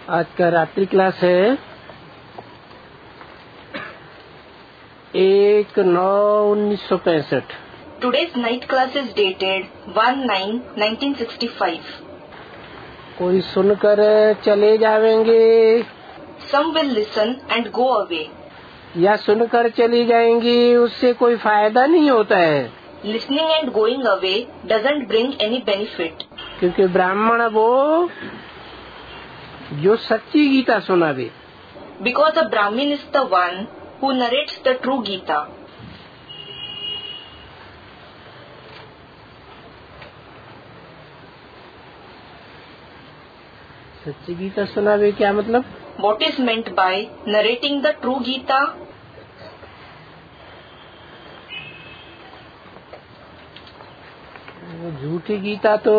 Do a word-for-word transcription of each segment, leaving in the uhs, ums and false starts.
आज का रात्रि क्लास है एक नौ उन्नीस सौ पैंसठ। Today's night class is dated one nine nineteen sixty-five. कोई सुनकर चले जावेंगे Some will listen and go away. या सुनकर चली जाएंगी, उससे कोई फायदा नहीं होता है। Listening and going away doesn't bring any benefit. क्योंकि ब्राह्मण वो जो सच्ची गीता सुनावे। Because a Brahmin is the one who narrates the true Gita. सच्ची गीता सुनावे क्या मतलब? What is meant by narrating the true Gita? झूठी गीता तो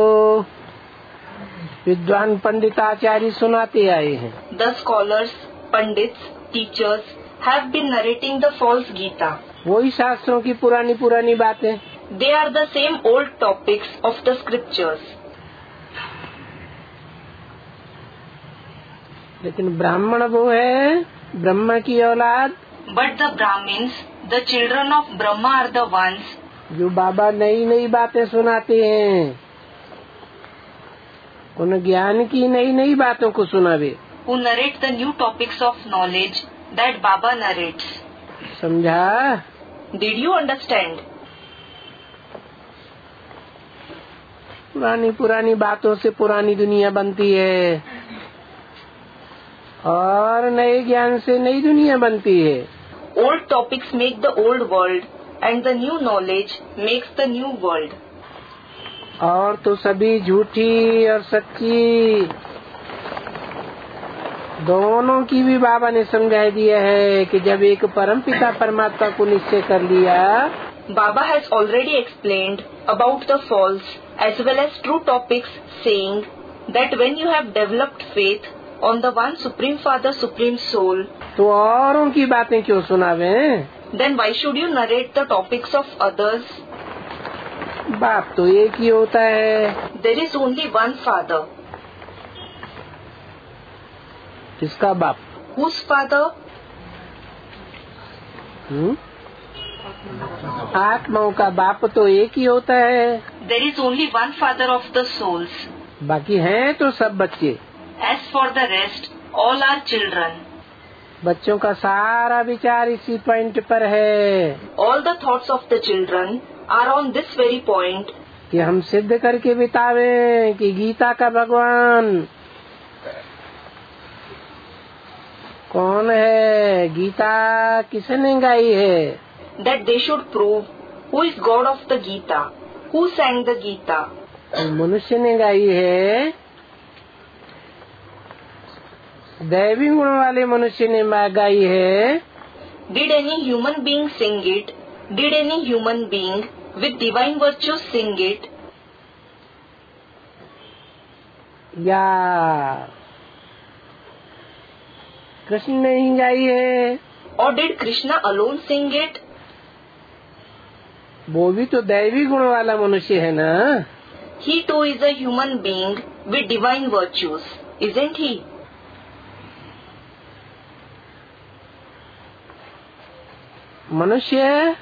विद्वान पंडिताचार्य सुनाते आए हैं। The scholars, pandits, teachers have been narrating the false Gita. वही शास्त्रों की पुरानी पुरानी बातें। They are the same old topics of the scriptures. लेकिन ब्राह्मण वो है ब्रह्मा की औलाद। But the Brahmins, the children of Brahma, are the ones जो बाबा नई नई बातें सुनाते हैं, उन ज्ञान की नई नई बातों को सुनावे। who narrate the new topics of knowledge that Baba narrates. समझा? Did you understand? पुरानी पुरानी बातों से पुरानी दुनिया बनती है और नए ज्ञान से नई दुनिया बनती है। Old topics make the old world and the new knowledge makes the new world. और तो सभी झूठी और सच्ची दोनों की भी बाबा ने समझा दिया है कि जब एक परमपिता परमात्मा को निश्चय कर लिया। Baba has already explained about the false as well as true topics, saying that when you have developed faith on the one Supreme Father, Supreme Soul, तो औरों की बातें क्यों सुनावें? then why should you narrate the topics of others? बाप तो एक ही होता है। There is only one Father. किसका बाप? Whose Father? हुँ? आत्माओं का बाप तो एक ही होता है। There is only one Father of the souls. बाकी हैं तो सब बच्चे। As for the rest, all are children. बच्चों का सारा विचार इसी पॉइंट पर है। All the thoughts of the children are on this very point. कि हम सिद्ध करके बितावें कि गीता का भगवान कौन है, गीता किसने गाई है। That they should prove who is God of the Gita, who sang the Gita. मनुष्य ने गाई है, दैवी गुण वाले मनुष्य ने गाई है। Did any human being sing it? Did any human being with divine virtues sing it? या कृष्ण ने ही गाई है। Or did Krishna alone sing it? वो भी तो दैवी गुण वाला मनुष्य है ना। He too is a human being with divine virtues, isn't he? मनुष्य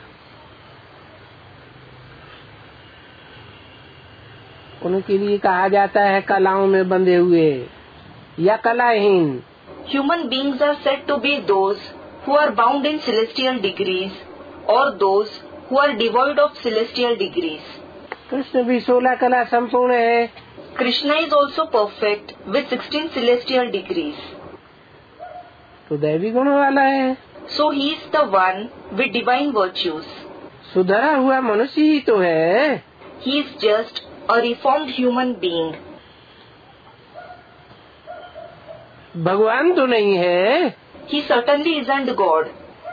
उनके लिए कहा जाता है कलाओं में बंधे हुए या कलाहीन। Human beings are said to be those who are bound in celestial degrees or those who are devoid of celestial degrees. Krishna भी सोलह कला संपूर्ण है। Krishna is also perfect with sixteen celestial degrees. तो दैवी गुण वाला है। So he is the one with divine virtues. सुधरा हुआ मनुष्य ही तो है। He is just a reformed human being. भगवान तो नहीं है। He certainly isn't God.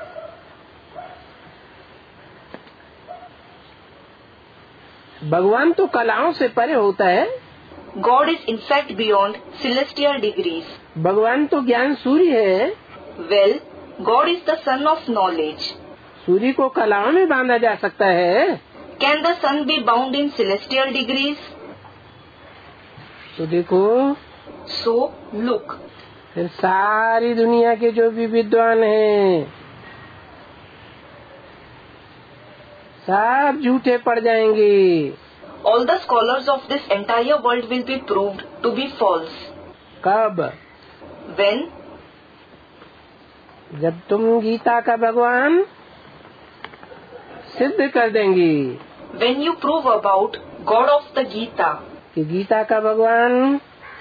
भगवान तो कलाओं से परे होता है। God is in fact beyond celestial degrees. भगवान तो ज्ञान सूर्य है। Well, God is the sun of knowledge. सूर्य को कलाओं में बांधा जा सकता है। Can the sun be bound in celestial degrees? तो देखो, So look, फिर सारी दुनिया के जो भी विद्वान हैं सब झूठे पड़ जाएंगे। All the scholars of this entire world will be proved to be false. कब? When? जब तुम गीता का भगवान सिद्ध कर देंगी। When you prove about God of the Gita. कि गीता का भगवान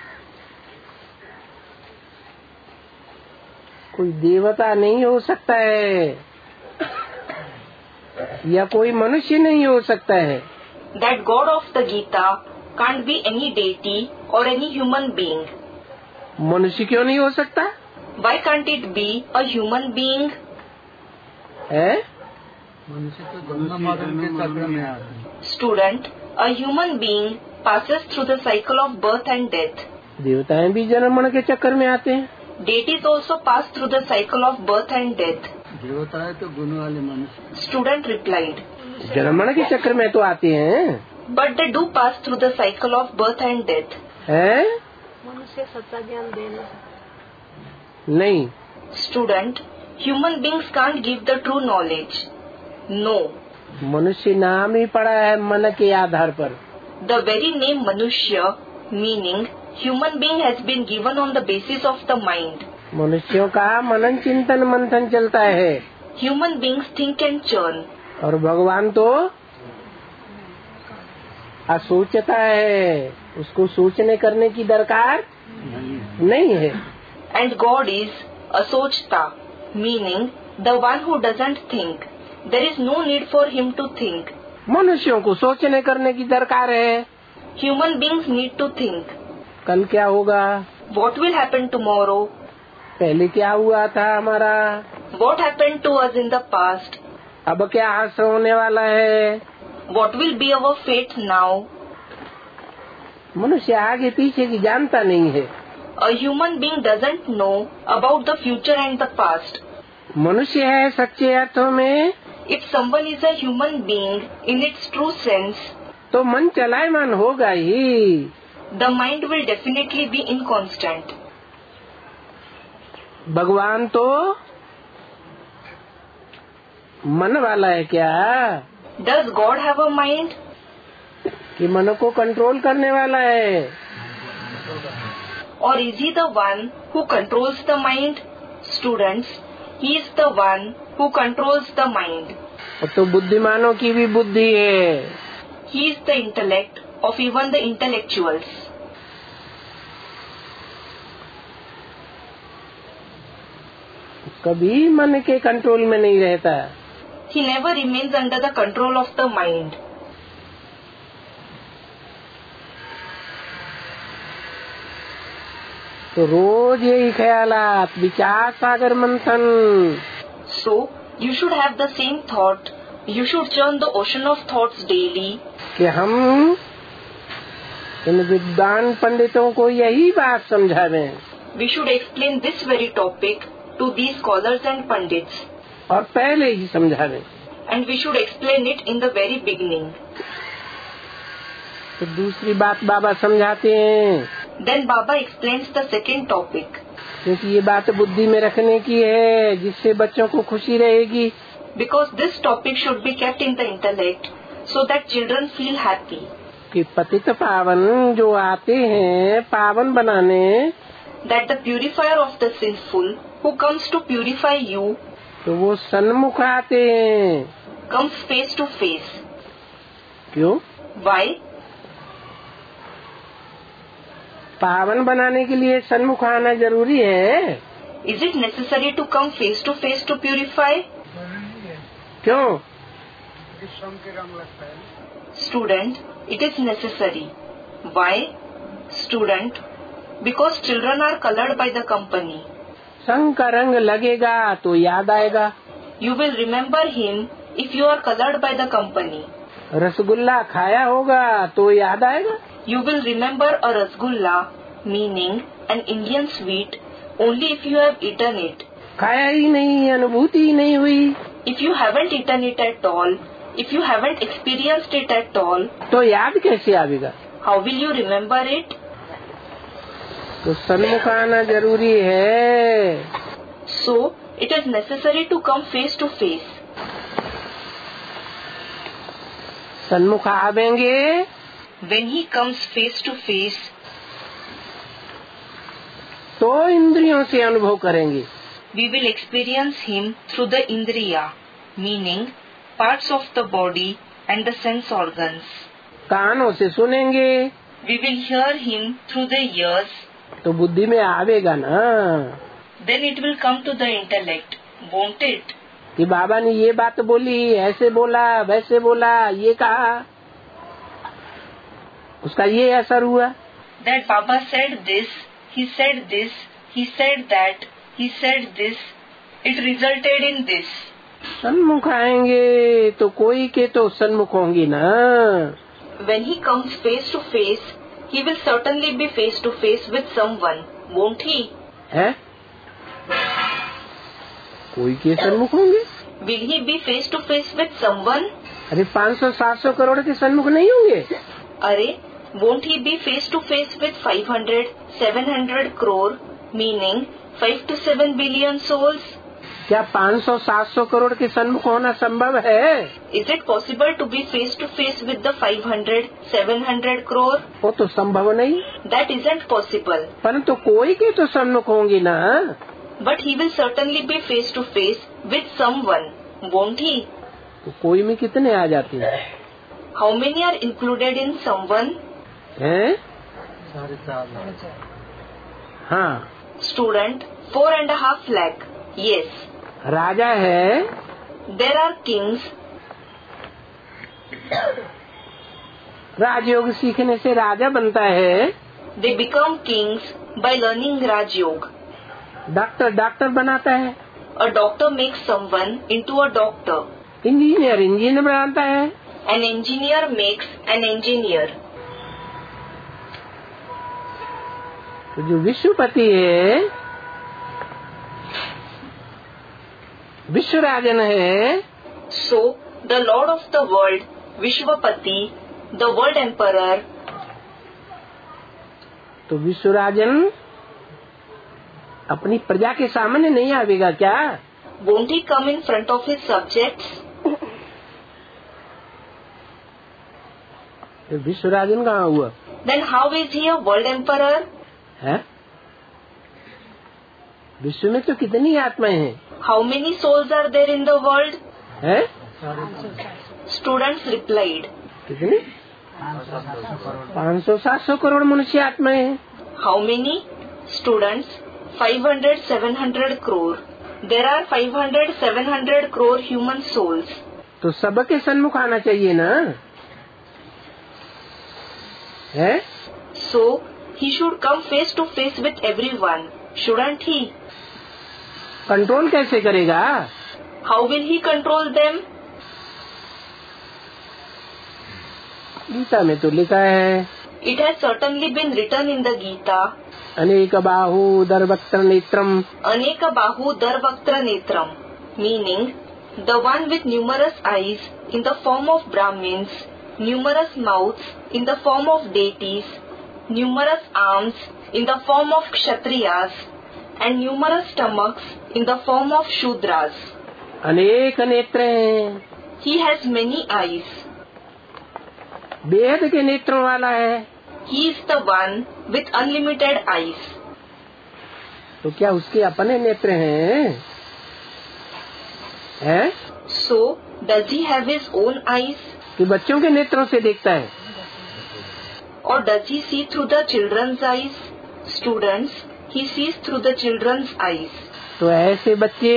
कोई देवता नहीं हो सकता है या कोई मनुष्य नहीं हो सकता है। That God of the Gita can't be any deity or any human being. मनुष्य क्यों नहीं हो सकता? Why can't it be a human being? है? मनुष्य तो जन्म मरण के चक्र में आते हैं। Student, a human being passes through the cycle of birth and death. देवताएं भी जन्म मरण के चक्कर में आते हैं। Deities also pass through the cycle of birth and death. देवता है तो गुण वाले मनुष्य। Student replied, जन्म मरण के चक्कर में तो आते हैं। But they do pass through the cycle of birth and death. है? मनुष्य सच्चा ज्ञान देने नहीं। Student, human beings can't give the true knowledge. No. मनुष्य नाम ही पड़ा है मन के आधार पर। The very name Manushya, meaning human being, has been given on the basis of the mind. मनुष्यों का मनन चिंतन मंथन चलता है। Human beings think and churn. और भगवान तो असोचता है, उसको सोचने करने की दरकार नहीं है। And God is Asochta, meaning the one who doesn't think. There is no need for him to think. मनुष्यों को सोचने करने की दरकार है। Human beings need to think. कल क्या होगा? What will happen tomorrow? पहले क्या हुआ था हमारा? What happened to us in the past? अब क्या हासिल होने वाला है? What will be our fate now? मनुष्य आगे पीछे की जानता नहीं है। A human being doesn't know about the future and the past. मनुष्य है सच्चे अर्थों में। If someone is a human being in its true sense, तो मन चलायमान होगा ही। the mind will definitely be inconstant. भगवान तो मन वाला है क्या? Does God have a mind? कि मन को कंट्रोल करने वाला है? Or is he the one who controls the mind? Students, he is the one who controls the mind. और तो बुद्धिमानों की भी बुद्धि है। He is the intellect of even the intellectuals. कभी मन के कंट्रोल में नहीं रहता। He never remains under the control of the mind. तो रोज यही ख्यालात, विचार सागर मंथन। So, you should have the same thought. You should churn the ocean of thoughts daily. कि हम इन विद्वान पंडितों को यही बात समझावें। We should explain this very topic to these scholars and pandits. और पहले ही समझावें। And we should explain it in the very beginning. तो दूसरी बात बाबा समझाते हैं। Then Baba explains the second topic. क्योंकि ये बात बुद्धि में रखने की है, जिससे बच्चों को खुशी रहेगी। Because this topic should be kept in the intellect so that children feel happy. कि पतित पावन जो आते हैं पावन बनाने, That the purifier of the sinful who comes to purify you तो वो सन्मुख आते हैं। comes face to face. क्यों? Why? पावन बनाने के लिए सन्मुख आना जरूरी है। Is it necessary to come face to face to purify? क्यों? Student, it is necessary. Why? Student, because children are colored by the company. संग का रंग लगेगा तो याद आएगा। You will remember him if you are colored by the company. Rasgulla खाया होगा तो याद आएगा। You will remember a rasgulla, meaning an Indian sweet, only if you have eaten it. खाया ही नहीं, अनुभूति ही नहीं हुई, If you haven't eaten it at all, if you haven't experienced it at all, तो याद कैसे आएगा? how will you remember it? तो सन्मुख आना जरूरी है। So, it is necessary to come face to face. सन्मुख आवेंगे When he comes face to face, तो इंद्रियों से अनुभव करेंगे। we will experience him through the indriya, meaning parts of the body and the sense organs. कानों से सुनेंगे We will hear him through the ears, तो बुद्धि में आवेगा ना then it will come to the intellect, won't it? कि बाबा ने ये बात बोली, ऐसे बोला, वैसे बोला, ये कहा, उसका ये असर हुआ। That Baba said this, he said this, he said that, he said this, it resulted in this. सन्मुख आएंगे तो कोई के तो सन्मुख होंगी ना। When he comes face to face, he will certainly be face to face with someone, won't he? है कोई के सन्मुख होंगे। Will he be face to face with someone? अरे पाँच सौ सात सौ करोड़ के सन्मुख नहीं होंगे। Arey, won't he be face to face with five hundred, seven hundred crore, meaning five to seven billion souls? क्या पाँच सौ सात सौ करोड़ के सन्मुख होना संभव है? Is it possible to be face to face with the five hundred, seven hundred crore? वो तो संभव नहीं। That isn't possible. परंतु कोई के तो सन्मुख होंगी ना। But he will certainly be face to face with someone, won't he? तो कोई में कितने आ जाते हैं? How many are included in someone? हैं? साढ़े चार लाख। हाँ, Student, four and a half lakh. Yes. राजा है, There are kings. राजयोग सीखने से राजा बनता है। They become kings by learning Raj Yoga. Doctor doctor बनाता है। A doctor makes someone into a doctor. Engineer engineer बनाता है। An engineer makes an engineer. तो जो विश्वपति है, विश्वराजन है, So, the Lord of the world, Vishwapati, the world emperor, तो विश्वराजन अपनी प्रजा के सामने नहीं आवेगा क्या? won't he come in front of his subjects? तो विश्वराजन कहाँ हुआ Then how is he a world emperor? है? विश्व में तो कितनी आत्माएं हैं? How many souls are there in the world? है? Students replied, कितनी? पाँच सौ सात सौ करोड़ मनुष्य आत्माएं हैं। how many? Students, five hundred, seven hundred crore. There are five hundred, seven hundred crore human souls. तो सबके सन्मुख आना चाहिए ना? है? So, he should come face to face with everyone, shouldn't he? Control कैसे करेगा? How will he control them? Gita में तो लिखा है, It has certainly been written in the Gita, अनेक बाहु दरवक्त्र नेत्रम, Aneka Bahu Darvaktra Netram, meaning the one with numerous eyes in the form of Brahmins, numerous mouths in the form of deities, numerous arms in the form of Kshatriyas, and numerous stomachs in the form of Shudras. अनेक नेत्र हैं, He has many eyes. बेहद के नेत्रों वाला है। He is the one with unlimited eyes. तो क्या उसके अपने नेत्र हैं? हैं? So, does he have his own eyes? कि बच्चों के नेत्रों से देखता है? Or does he see through the children's eyes? Students, he sees through the children's eyes. तो ऐसे बच्चे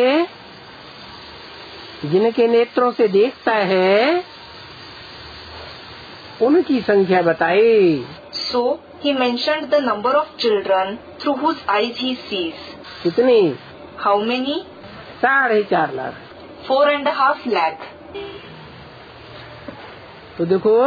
जिनके नेत्रों से देखता है, उनकी संख्या बताए। So, he mentioned the number of children through whose eyes he sees. कितनी? How many? साढ़े चार lakh. Four and a half lakh. तो देखो,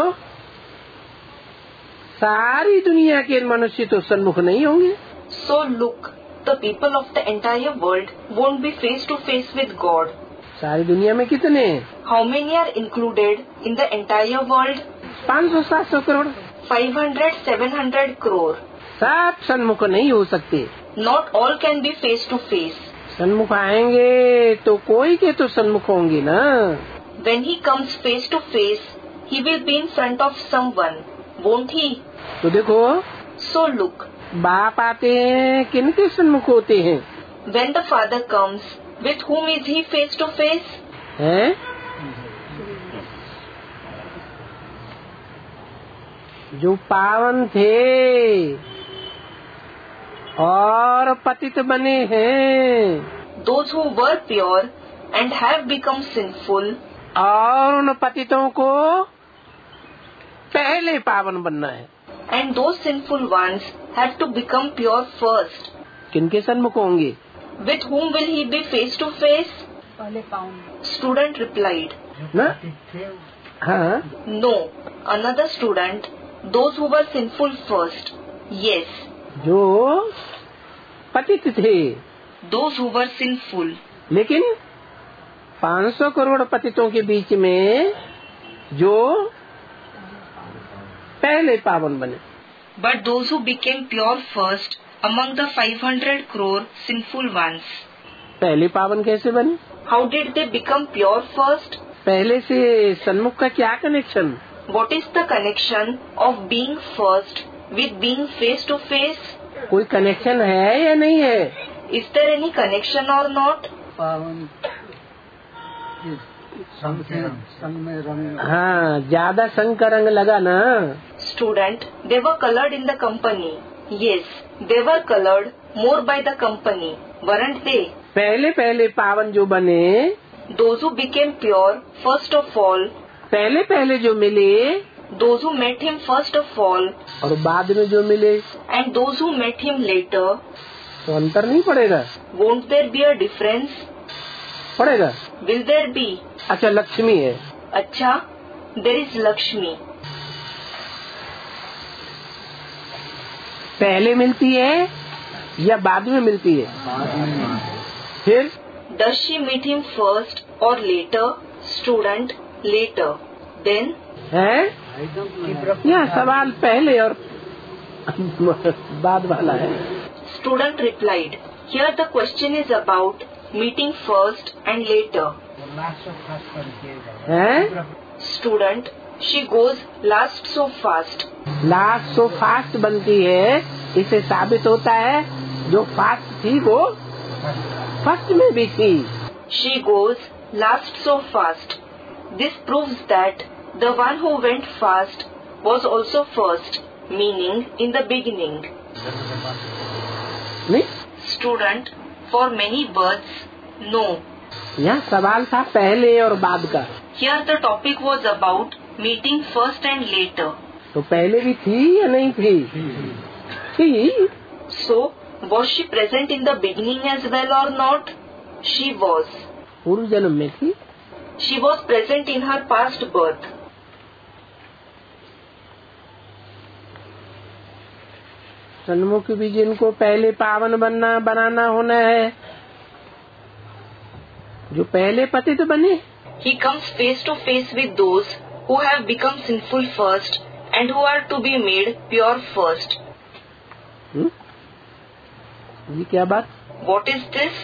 सारी दुनिया के मनुष्य तो सन्मुख नहीं होंगे। So look, the people of the entire world won't be face to face with God. सारी दुनिया में कितने? How many are included in the entire world? पाँच सौ सात सौ crore. Five hundred, seven hundred crore. सब सन्मुख नहीं हो सकते। Not all can be face to face. सन्मुख आएंगे तो कोई के तो सन्मुख होंगे ना। When he comes face to face, he will be in front of someone, won't he? तो देखो, So look, बाप आते हैं किनके सन्मुख होते हैं? when the father comes, with whom is he face to face? हैं? जो पावन थे और पतित बने हैं, Those who were pure and have become sinful, और उन पतितों को पहले पावन बनना है। and those sinful ones have to become pure first. किनके सन्मुख होंगे? With whom will he be face to face? पहले पाऊंगा। Student replied, ना? हाँ, No. Another student, those who were sinful first. Yes, जो पतित थे, those who were sinful. लेकिन पाँच सौ करोड़ पतितों के बीच में जो पहले पावन बने। But those who became pure first among the five hundred crore sinful ones. पहले पावन कैसे बने? How did they become pure first? पहले से सन्मुख का क्या connection? What is the connection of being first with being face to face? कोई कनेक्शन है या नहीं है? Is there any connection or not? पावन संग से संग में रंग। हाँ, ज्यादा संग का रंग लगा ना। Student, they were colored in the company. Yes, they were colored more by the company, weren't they? पहले पहले पावन जो बने, Those who became pure first of all, पहले पहले जो मिले those who met him first of all, और बाद में जो मिले, and those who met him later, तो अंतर नहीं पड़ेगा? won't there be a difference? पड़ेगा। Will there be? अच्छा, लक्ष्मी है, अच्छा, there is Lakshmi. पहले मिलती है या बाद में मिलती है? फिर Does she meet him first or later? Student, later. Then, है यह सवाल पहले और बाद वाला है। student replied, here the question is about meeting first and later. हैं? Student, she goes last so fast. Last so fast बनती है, इसे साबित होता है जो फास्ट थी वो फर्स्ट में भी थी। She goes last so fast. This proves that the one who went fast was also first, meaning in the beginning. नहीं, Student, for many births, no. यह सवाल था पहले और बाद का। Here the topic was about meeting first and later. तो पहले भी थी या नहीं थी? थी। So, was she present in the beginning as well or not? She was. पूर्व जन्म में थी। She was present in her past birth. सन्मुख भी जिनको पहले पावन बनना बनाना होना है, जो पहले पतित बने, He comes face to face with those who have become sinful first and who are to be made pure first. हुँ? ये क्या बात? What is this?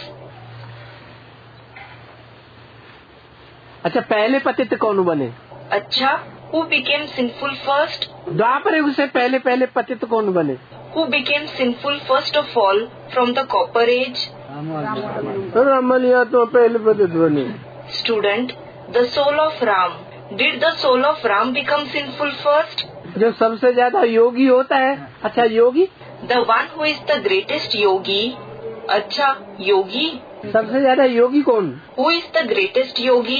अच्छा, पहले पतित कौन बने? अच्छा, who became sinful first? द्वापर युग से पहले पहले पतित कौन बने? Who became sinful first of all from the copper age? रामलिया तो पहले पतित बने। Student, the soul of Ram. Did the soul of Ram become sinful first? जो सबसे ज्यादा योगी होता है। अच्छा, योगी The one who is the greatest yogi. अच्छा, योगी? सबसे ज्यादा योगी कौन? Who is the greatest yogi?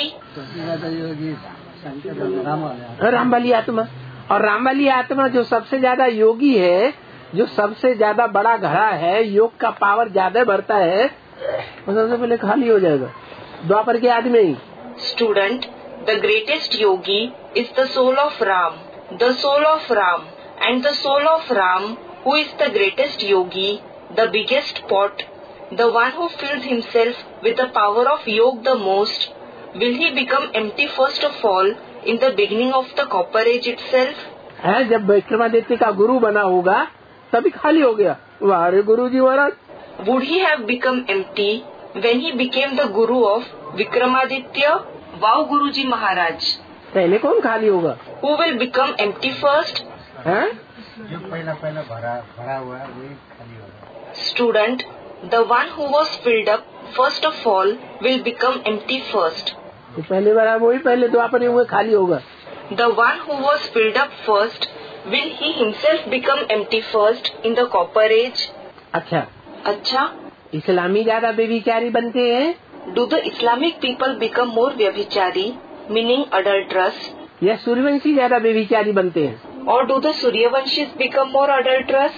Rambali आत्मा। और रामबली आत्मा जो सबसे ज्यादा योगी है, जो सबसे ज्यादा बड़ा घड़ा है, योग का पावर ज्यादा भरता है, वो सबसे पहले खाली हो जाएगा द्वापर के आदि में ही। Student, the greatest yogi is the soul of Ram. The soul of Ram and the soul of Ram, who is the greatest yogi, the biggest pot, the one who fills himself with the power of yoga the most, will he become empty first of all in the beginning of the copper age itself? है, जब विक्रमादित्य का गुरु बना होगा तभी खाली हो गया। वाह रे गुरु जी महाराज। Would he have become empty when he became the guru of Vikramaditya? Wow, Guruji Maharaj. पहले कौन खाली होगा? Who will become empty first? हैं? जो पहला पहला भरा भरा हुआ है वही खाली होगा। Student, the one who was filled up first of all will become empty first. तो पहले बार वही पहले तो अपने हुए खाली होगा। The one who was filled up first, will he himself become empty first in the copper age? अच्छा, अच्छा, इस्लामी ज्यादा बेविचारी बनते हैं do the Islamic people become more vyabhichari, meaning adulterous, या सूर्यवंशी ज्यादा बेविचारी बनते हैं? or do the Suryavanshis become more adulterous?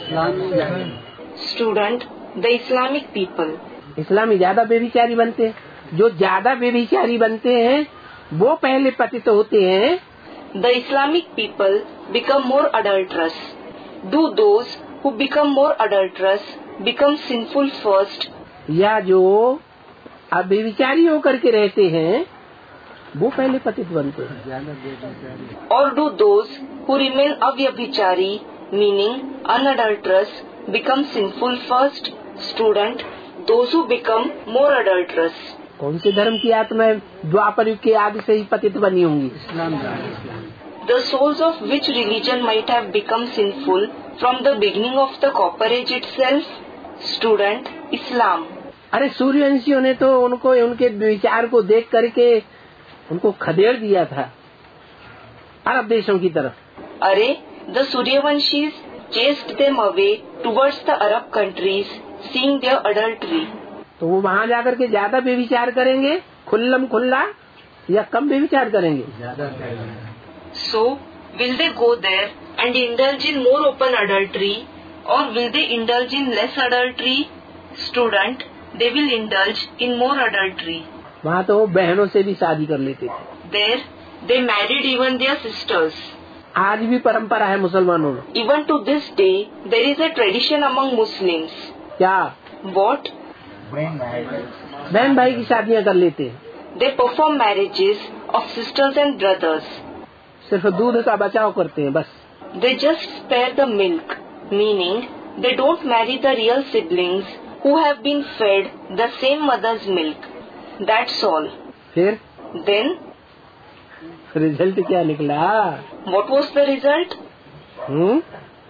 Student, the Islamic people. इस्लामी ज्यादा बेविचारी बनते हैं। जो ज्यादा बेविचारी बनते हैं वो पहले पतित होते हैं। The Islamic people become more adulterous. Do those who become more adulterous become sinful first? या जो अब बेविचारी होकर के रहते हैं वो पहले पतित बनते हैं। Or do those who remain avyabhichari, meaning unadulterous, become sinful first? Student, those who become more adulterous. कौन से धर्म की आत्माएं द्वापर युग के आदि से ही पतित बनी होंगी? The souls of which religion might have become sinful from the beginning of the copper age itself? Student, Islam. अरे सूर्यवंशियों ने तो उनको उनके विचार को देख करके उनको खदेड़ दिया था अरब देशों की तरफ। अरे, the Suryavanshis chased them away towards the Arab countries, seeing their adultery. तो वो वहाँ जाकर के ज्यादा बेविचार करेंगे खुल्लम खुल्ला या कम बेविचार करेंगे? So, will they go there and indulge in more open adultery, or will they indulge in less adultery? Student, they will indulge in more adultery. वहाँ तो वो बहनों से भी शादी कर लेते थे। There, they married even their sisters. आज भी परंपरा है मुसलमानों में। Even to this day, there is a tradition among Muslims. क्या? What? बहन भाई की शादियाँ कर लेते हैं। They perform marriages of sisters and brothers. सिर्फ दूध का बचाव करते हैं बस। They just spare the milk, meaning they don't marry the real siblings who have been fed the same mother's milk. That's all. फिर Then, रिजल्ट क्या निकला? what was the result? हम्म?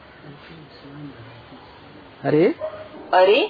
अरे अरे,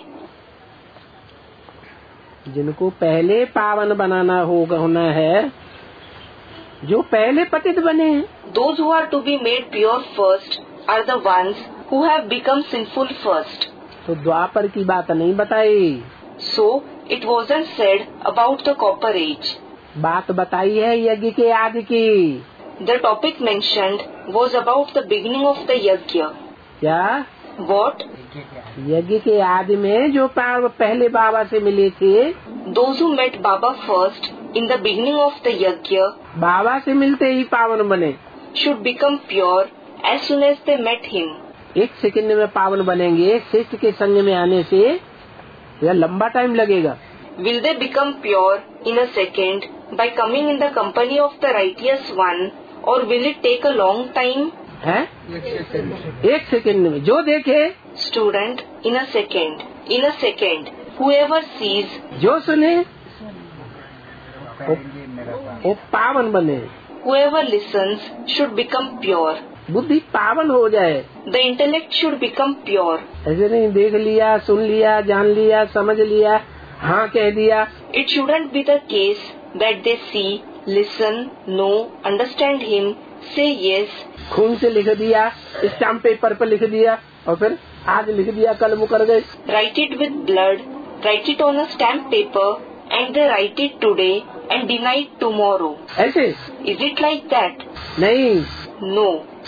जिनको पहले पावन बनाना होगा होना है, जो पहले पतित बने हैं, those who are to be made pure first are the ones who have become sinful first. तो द्वापर की बात नहीं बताई। So, it wasn't said about the copper age. बात बताई है यज्ञ के आदि की। The topic mentioned was about the beginning of the yajna. क्या? What? यज्ञ के आदि में जो पाव पहले बाबा से मिले थे, Those who met Baba first in the beginning of the yajna बाबा से मिलते ही पावन बने। should become pure as soon as they met him. एक सेकंड में पावन बनेंगे शिष्ट के संग में आने से या लंबा टाइम लगेगा? Will they become pure in a second by coming in the company of the righteous one, or will it take a long time? है? एक सेकंड में जो देखे, Student, in a second, in a second, whoever sees, जो सुने वो, वो पावन बने। whoever listens should become pure. बुद्धि पावन हो जाए। The intellect should become pure. ऐसे नहीं देख लिया, सुन लिया, जान लिया, समझ लिया, हाँ कह दिया। It shouldn't be the case that they see, listen, know, understand him, say yes, खून से लिख दिया, स्टाम्प पेपर पर लिख दिया और फिर आज लिख दिया कल मुकर गए। write it with blood, write it on a stamp paper, and they write it today and deny it tomorrow. ऐसे Is it like that? नहीं, No.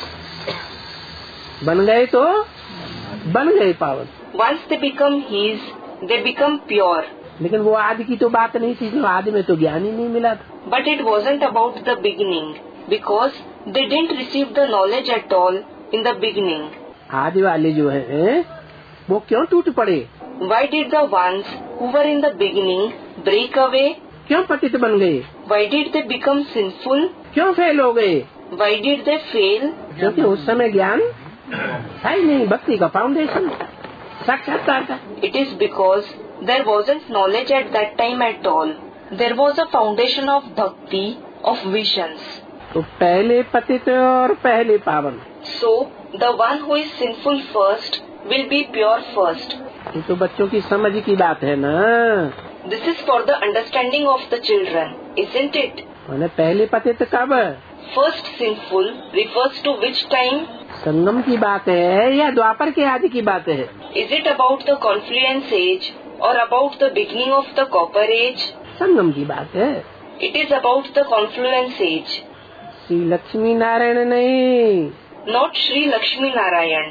बन गए तो बन गए पावन। Once they become his, they become pure. लेकिन वो आदि की तो बात नहीं थी, आदि में तो ज्ञान ही नहीं मिला था। But it wasn't about the beginning, because they didn't receive the knowledge at all in the beginning. आदि वाले जो हैं वो क्यों टूट पड़े? Why did the ones who were in the beginning break away? क्यों पतित बन गए? Why did they become sinful? क्यों फेल हो गए? Why did they fail? क्योंकि उस समय ज्ञान है ही नहीं, भक्ति का फाउंडेशन साक्षात्कार का। It is because there wasn't knowledge at that time at all. There was a foundation of bhakti, of visions. तो पहले पतित और पहले पावन, So, the one who is sinful first will be pure first. ये तो बच्चों की समझ की बात है ना। This is for the understanding of the children, isn't it? मैंने पहले पतित कब? First sinful refers to which time? संगम की बात है या द्वापर के आदि की बात है? Is it about the confluence age or about the beginning of the copper age? संगम की बात है। It is about the confluence age, Shri Lakshmi Narayan नहीं, not Sri Lakshmi Narayan.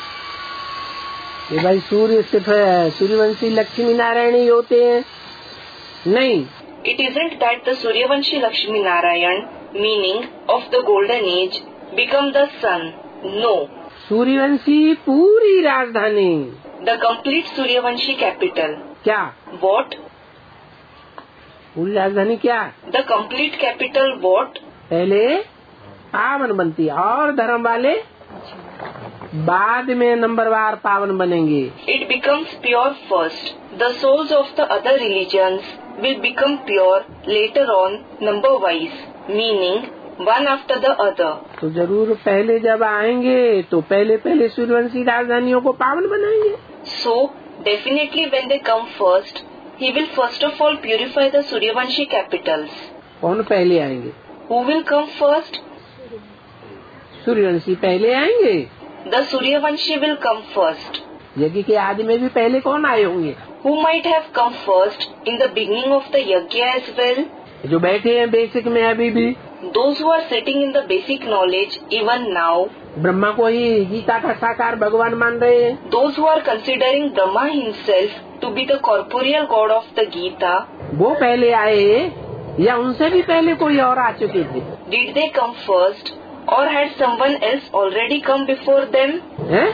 ये भाई सूर्य सिर्फ सूर्यवंशी लक्ष्मी नारायण ही होते हैं, नहीं। It isn't that the Suryavanshi Lakshmi Narayan, meaning of the golden age, become the sun. No. Suryavanshi पूरी राजधानी, The complete Suryavanshi capital. क्या What? पूरी राजधानी क्या? The complete capital what? पहले पावन बनती और धर्म वाले बाद में नंबरवार पावन बनेंगे। It becomes pure first. The souls of the other religions will become pure later on number wise, meaning one after the other. तो जरूर पहले जब आएंगे तो पहले पहले सूर्यवंशी राजधानियों को पावन बनाएंगे। So, definitely when they come first, he will first of all purify the Suryavanshi capitals. कौन पहले आएंगे? Who will come first? Suryavanshi पहले आएंगे। The Suryavanshi will come first. यज्ञ के आदि में भी पहले कौन आए होंगे? Who might have come first in the beginning of the yajna as well? जो बैठे हैं बेसिक में अभी भी, Those who are sitting in the basic knowledge even now, Brahma को ही गीता का साकार भगवान मान रहे हैं। those who are considering Brahma himself to be the corporeal god of the Gita, वो पहले आए या उनसे भी पहले कोई और आ चुके थे? did they come first or had someone else already come before them? हैं?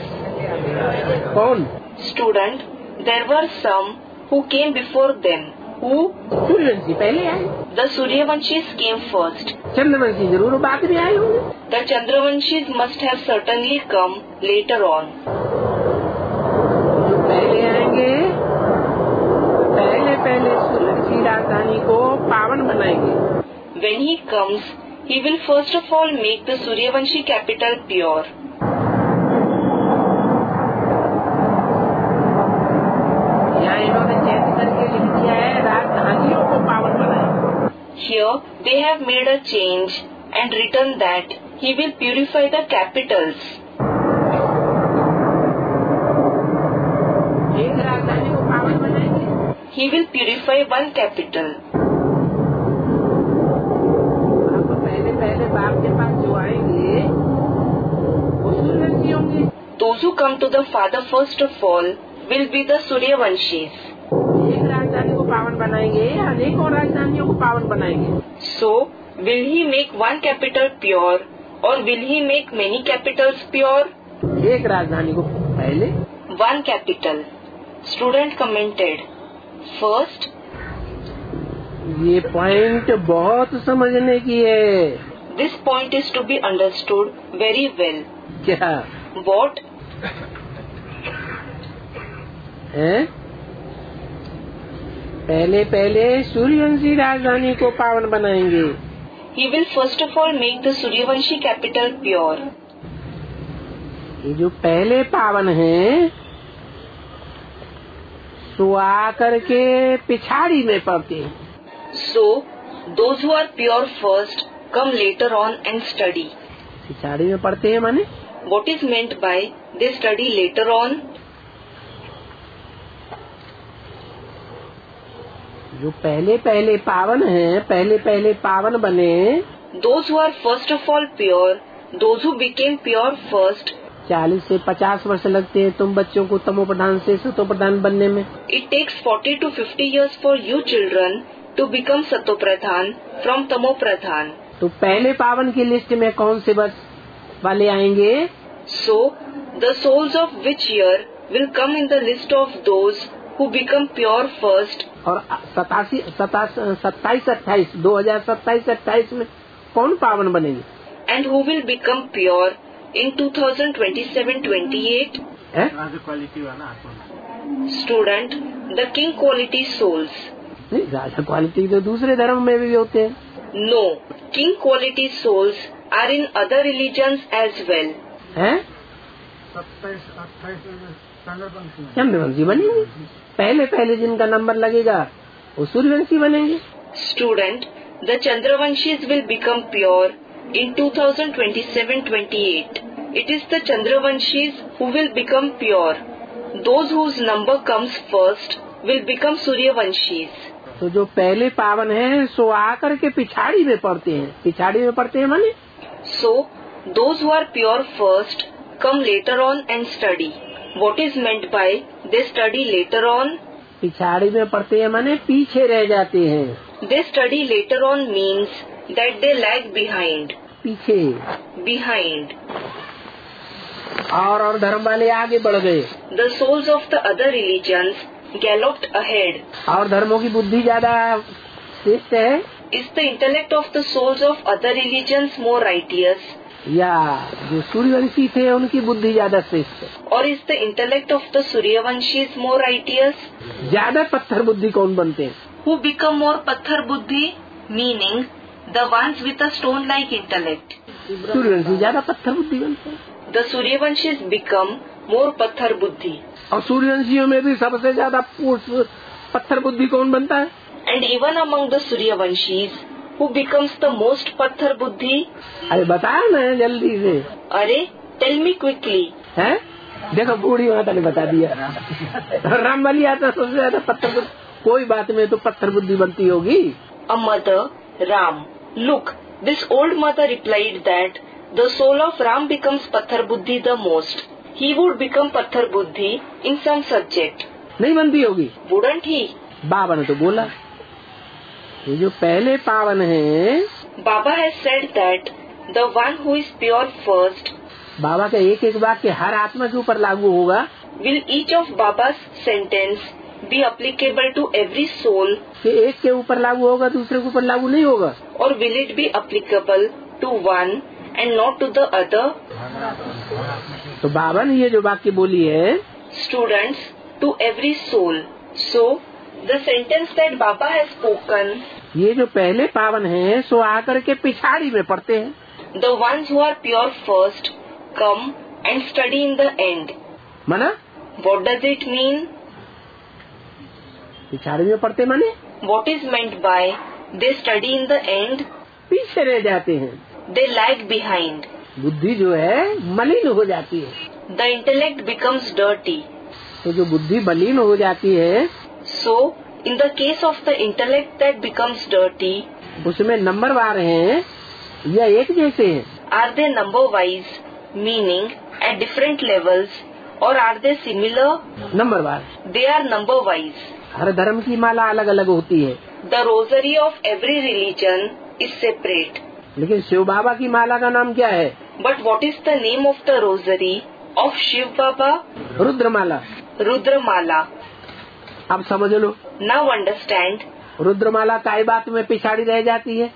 कौन? Student, there were some who came before them. Who? Suryavanshi पहले आए, The Suryavanshis came first. Chandravanshi जरूर बाद में आए होंगे। The Chandravanshis must have certainly come later on. जो पहले आएंगे पहले पहले सूर्यवंशी राजधानी को पावन बनाएंगे। When he comes, he will first of all make the Suryavanshi capital pure. यहाँ इन्होंने चेंज करके लिख दिया है राजधानियों को पावन बनाएंगे। Here they have made a change and written that he will purify the capitals. एक राजधानी को पावन बनाएंगे। He will purify one capital. अब पहले पहले बाप के पास जो आएंगे वो सूर्यवंशी होंगे। Those who come to the father first of all will be the Suryavanshis. एक राजधानी को पावन बनाएंगे या अनेकों राजधानियों को पावन बनाएंगे? So, will he make one capital pure or will he make many capitals pure? एक राजधानी को पहले, One capital. Student commented, first, ये पॉइंट बहुत समझने की है। this point is to be understood very well. क्या What? है? पहले पहले सूर्यवंशी राजधानी को पावन बनाएंगे। He will first of all make the Suryavanshi capital pure. ये जो पहले पावन हैं सो आकर के पिछाड़ी में पड़ते हैं। So, those who are pure first come later on and study. पिछाड़ी में पड़ते हैं माने What is meant by they study later on? जो पहले पहले पावन हैं, पहले पहले पावन बने, Those who are first of all pure, those who became pure first, चालीस से पचास वर्ष लगते हैं तुम बच्चों को तमो प्रधान से सतो प्रधान बनने में। it takes forty to fifty years for you children to become Satopradhan from Tamopradhan. तो पहले पावन की लिस्ट में कौन से वर्ष वाले आएंगे? So, the souls of which year will come in the list of those who become pure first, और सतासी सत्ताईस अट्ठाईस दो हजार सत्ताईस अट्ठाईस में कौन पावन बनेंगे? and who will become pure in twenty twenty-seven twenty-eight? है? Student, the king quality souls. नहीं, राजा क्वालिटी तो दूसरे धर्म में भी होते हैं. No, king quality souls are in other religions as well. हैं? सत्ताईस अट्ठाईस चंद्रवंशी चंद्रवंशी बनेंगे. पहले पहले जिनका नंबर लगेगा वो सूर्यवंशी बनेंगे. Student, the Chandravanshis will become pure in twenty twenty-seven twenty-eight. It is the Chandravanshis who will become pure. Those whose number comes first will become Suryavanshis. तो जो पहले पावन है सो आकर के पिछाड़ी में पड़ते हैं. पिछाड़ी में पड़ते हैं माने? So, those who are pure first come later on and study. What is meant by they study later on? पिछाड़ी में पड़ते हैं माने पीछे रह जाते हैं. They study later on means that they lag behind. पीछे. Behind. और और धर्म वाले आगे बढ़ गए. The souls of the other religions galloped ahead. और धर्मों की बुद्धि ज्यादा श्रेष्ठ है Is the intellect of the souls of other religions more righteous? या जो सूर्यवंशी थे उनकी बुद्धि ज्यादा श्रेष्ठ है? Or is the intellect of the Suryavanshis more righteous? ज्यादा पत्थर बुद्धि कौन बनते हैं? Who become more Pathar Buddhi? Meaning, the ones with a stone-like intellect. Suryavanshi ज्यादा पत्थर बुद्धि बनते हैं. The Suryavanshis become more Pathar Buddhi. और सूर्यवंशियों में भी सबसे ज्यादा पुरुष पत्थर बुद्धि कौन बनता है? And even among the Suryavanshis, who becomes the most Pathar Buddhi? अरे बताया ना जल्दी से. Are, tell me quickly. है? देखो बूढ़ी माता ने बता दिया. राम बलि आता सबसे ज्यादा पत्थर बुद्धि. कोई बात में तो पत्थर बुद्धि बनती होगी. A mother, Ram. Look, this old mother replied that the soul of Ram becomes Pathar Buddhi the most. He would become Pathar Buddhi in some subject. नहीं बनती होगी. Wouldn't he? बाबा ने तो बोला ये जो पहले पावन है. Baba has said that the one who is pure first. बाबा का एक एक वाक्य हर आत्मा के ऊपर लागू होगा. Will each of Baba's sentence be applicable to every soul? कि एक के ऊपर लागू होगा दूसरे के ऊपर लागू नहीं होगा. Or will it be applicable to one and not to the other? तो बाबा ने ये जो वाक्य बोली है. Students, to every soul. So, the sentence that Baba has spoken. ये जो पहले पावन है सो आकर के पिछाड़ी में पड़ते हैं. The ones who are pure first come and study in the end. माना? What does it mean? पिछाड़ी में पड़ते माने? What is meant by they study in the end? पीछे रह जाते हैं. They lag behind. बुद्धि जो है मलिन हो जाती है. The intellect becomes dirty. तो जो बुद्धि मलिन हो जाती है So, in the case of the intellect that becomes dirty, उसमें नंबर वार हैं या एक जैसे हैं? are they number wise, meaning at different levels, or are they similar? Number वार. They are number wise. हर धर्म की माला अलग अलग होती है. The rosary of every religion is separate. लेकिन शिव बाबा की माला का नाम क्या है? But what is the name of the rosary of Shiv Baba? Rudramala. Rudramala. अब समझ लो. Now understand. रुद्रमाला काय बात में पिछाड़ी रह जाती है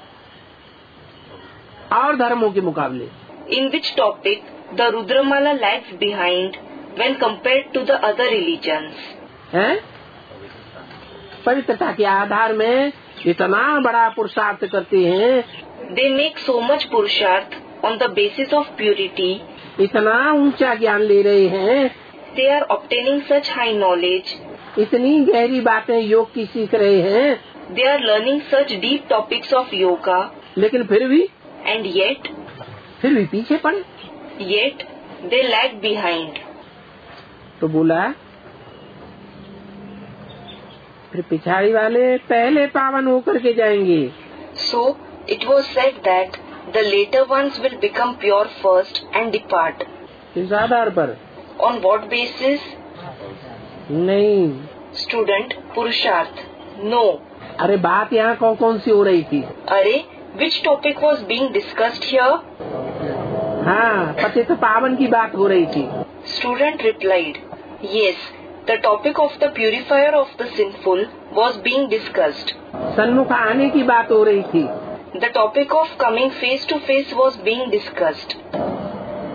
और धर्मों के मुकाबले? In which topic the Rudramala lags behind when compared to the other religions? हैं? पवित्रता के आधार में इतना बड़ा पुरुषार्थ करते हैं. They make so much purusharth on the basis of purity. इतना ऊंचा ज्ञान ले रहे हैं. They are obtaining such high knowledge. इतनी गहरी बातें योग की सीख रहे हैं. They are learning such deep topics of yoga. लेकिन फिर भी And yet, फिर भी पीछे पड़े. yet they lag behind. तो बोला फिर पिछाड़ी वाले पहले पावन होकर के जाएंगे. So, it was said that the later ones will become pure first and depart. इस आधार पर On what basis? नहीं. Student, Purusharth. No. अरे बात यहाँ कौन कौन सी हो रही थी? Are, which topic was being discussed here? हाँ, पतित पावन की बात हो रही थी. Student replied, yes, the topic of the purifier of the sinful was being discussed. सन्मुख आने की बात हो रही थी. The topic of coming face to face was being discussed.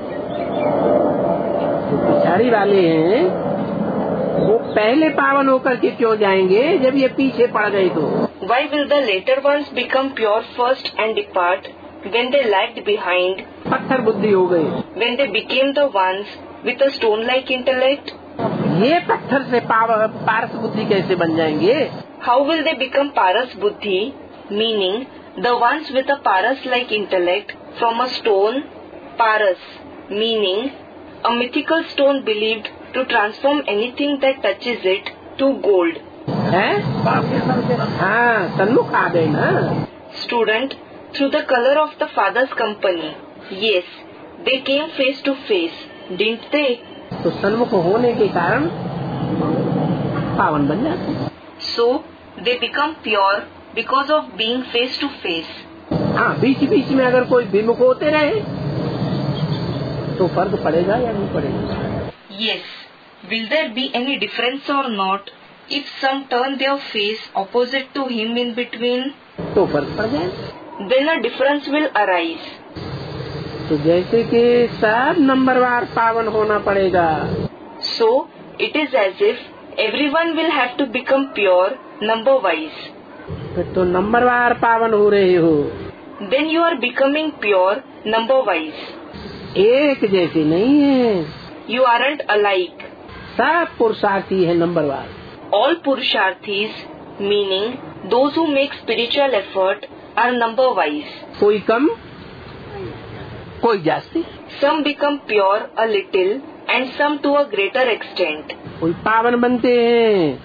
घड़ी वाले हैं वो पहले पावन होकर के क्यों जाएंगे जब ये पीछे पड़ गए तो? Why will the later ones become pure first and depart when they lagged behind? पत्थर बुद्धि हो गई। When they became the ones with a stone-like intellect? ये पत्थर से पाव- पारस बुद्धि कैसे बन जाएंगे? How will they become paras buddhi, meaning the ones with a paras-like intellect from a stone, paras, meaning a mythical stone believed to transform anything that touches it to gold? है? हाँ, सन्मुख आ गए ना। Student, through the color of the father's company, yes, they came face to face, didn't they? तो सन्मुख होने के कारण पावन बन जाते हैं। So, they become pure because of being face to face. हाँ, बीच बीच में अगर कोई विमुख होते रहे तो फर्क पड़ेगा या नहीं पड़ेगा? Yes, will there be any difference or not if some turn their face opposite to him in between? तो फर्क पड़ जाएगा। Then a difference will arise. तो जैसे कि सब नंबरवार पावन होना पड़ेगा, So, it is as if everyone will have to become pure number wise. फिर तो नंबरवार पावन हो रहे हो, Then you are becoming pure number wise. एक जैसे नहीं है। You aren't alike. सब पुरुषार्थी है नंबरवार। All Purusharthis, meaning those who make spiritual effort, are number wise. कोई कम कोई जास्ती, Some become pure a little and some to a greater extent. कोई पावन बनते हैं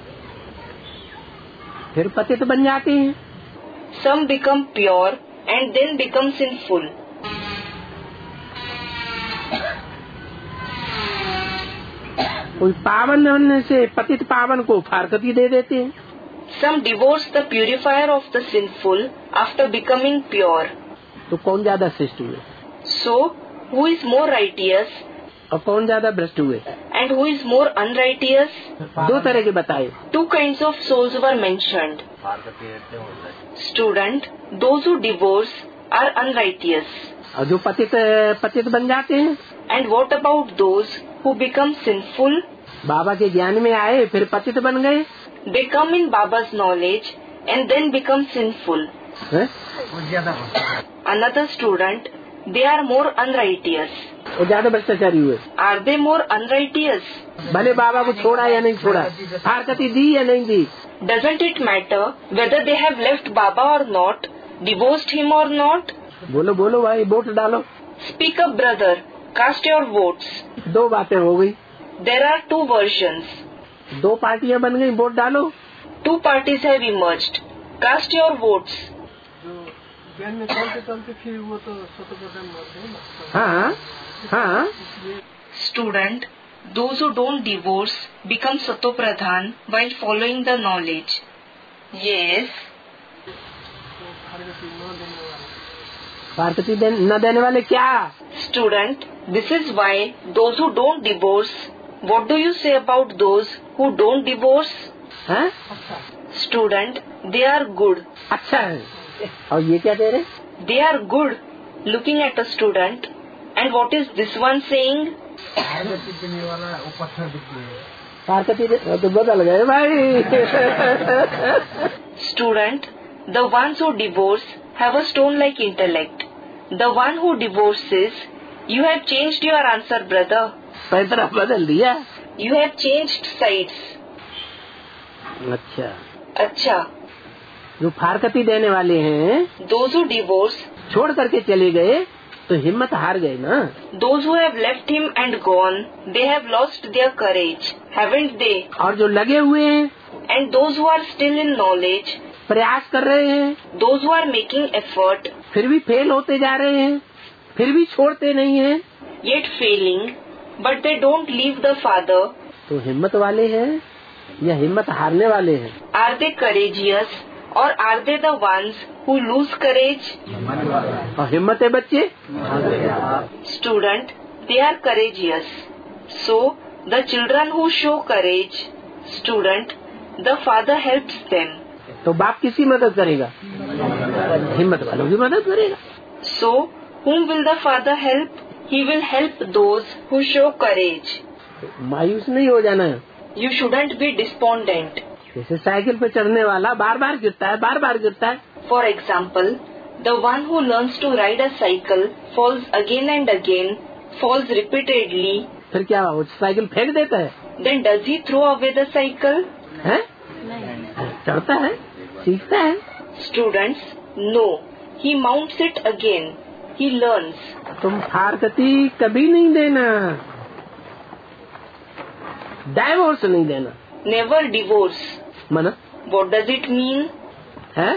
फिर पतित बन जाते हैं, Some become pure and then become sinful. कोई पावन बनने से पतित पावन को फारकती दे देते हैं। Some divorce the purifier of the sinful after becoming pure. तो कौन ज्यादा श्रेष्ठ हुए So, who is more righteous और कौन ज्यादा भ्रष्ट हुए? and who is more unrighteous? दो तरह के बताए। Two kinds of souls were mentioned. Student, those who divorce are unrighteous. और जो पतित पतित बन जाते हैं, And what about those who become sinful? बाबा के ज्ञान में आए फिर पतित बन गए They come in Baba's knowledge and then become sinful. हैं? Another student, they are more unrighteous. और ज्यादा भ्रष्टाचारी हुए। Are they more unrighteous? भले बाबा को छोड़ा या नहीं छोड़ा, फारकती दी या नहीं दी, Doesn't it matter whether they have left Baba or not, divorced him or not? बोलो बोलो भाई, वोट डालो। Speak up, brother. Cast your votes. दो बातें हो गई, There are two versions. दो पार्टियां बन गई, वोट डालो। Two parties have emerged. Cast your votes. जो ज्ञान में चलते चलते फिर वो तो शतप्रधान मानते हैं ना। हाँ हाँ, Student, those who don't divorce become Satopradhan while following the knowledge. Yes. तो फारकती न देने वाले। फारकती दे, न देने वाले क्या? Student, this is why those who don't divorce, what do you say about those who don't divorce? हैं? Student, they are good. अच्छा है। और ये क्या कह रहे? They are good. Looking at a student. And what is this one saying? फारकती देने वाला वो पत्थर बुद्धि है। फारकती दे, तो बदल गए भाई। Student, the ones who divorce have a stone-like intellect. The one who divorces, you have changed your answer, brother. पैतरा बदल दिया। You have changed sides. अच्छा, अच्छा, जो फारकती देने वाले हैं those who divorce, छोड़ करके चले गए तो हिम्मत हार गए ना। those who have left him and gone, they have lost their courage, haven't they? और जो लगे हुए हैं, And those who are still in knowledge, प्रयास कर रहे हैं, those who are making effort, फिर भी फेल होते जा रहे हैं, फिर भी छोड़ते नहीं हैं, yet failing, but they don't leave the Father, तो हिम्मत वाले हैं या हिम्मत हारने वाले हैं? are they courageous or are they the ones who lose courage? और हिम्मत है बच्चे, Student, they are courageous. So, the children who show courage, student, the Father helps them. तो बाप किसी मदद करेगा? हिम्मत वालों की मदद करेगा। So, whom will the Father help? He will help those who show courage. मायूस नहीं हो जाना। You shouldn't be despondent. जैसे साइकिल पे चढ़ने वाला बार बार गिरता है, बार बार गिरता है। For example, the one who learns to ride a cycle falls again and again, falls repeatedly. फिर क्या वो साइकिल फेंक देता है? Then does he throw away the cycle? है? चढ़ता है, सीखता है। Students, no. He mounts it again. He learns. तुम फारकती कभी नहीं देना, डाइवोर्स नहीं देना। Never divorce. मना What does it mean? है?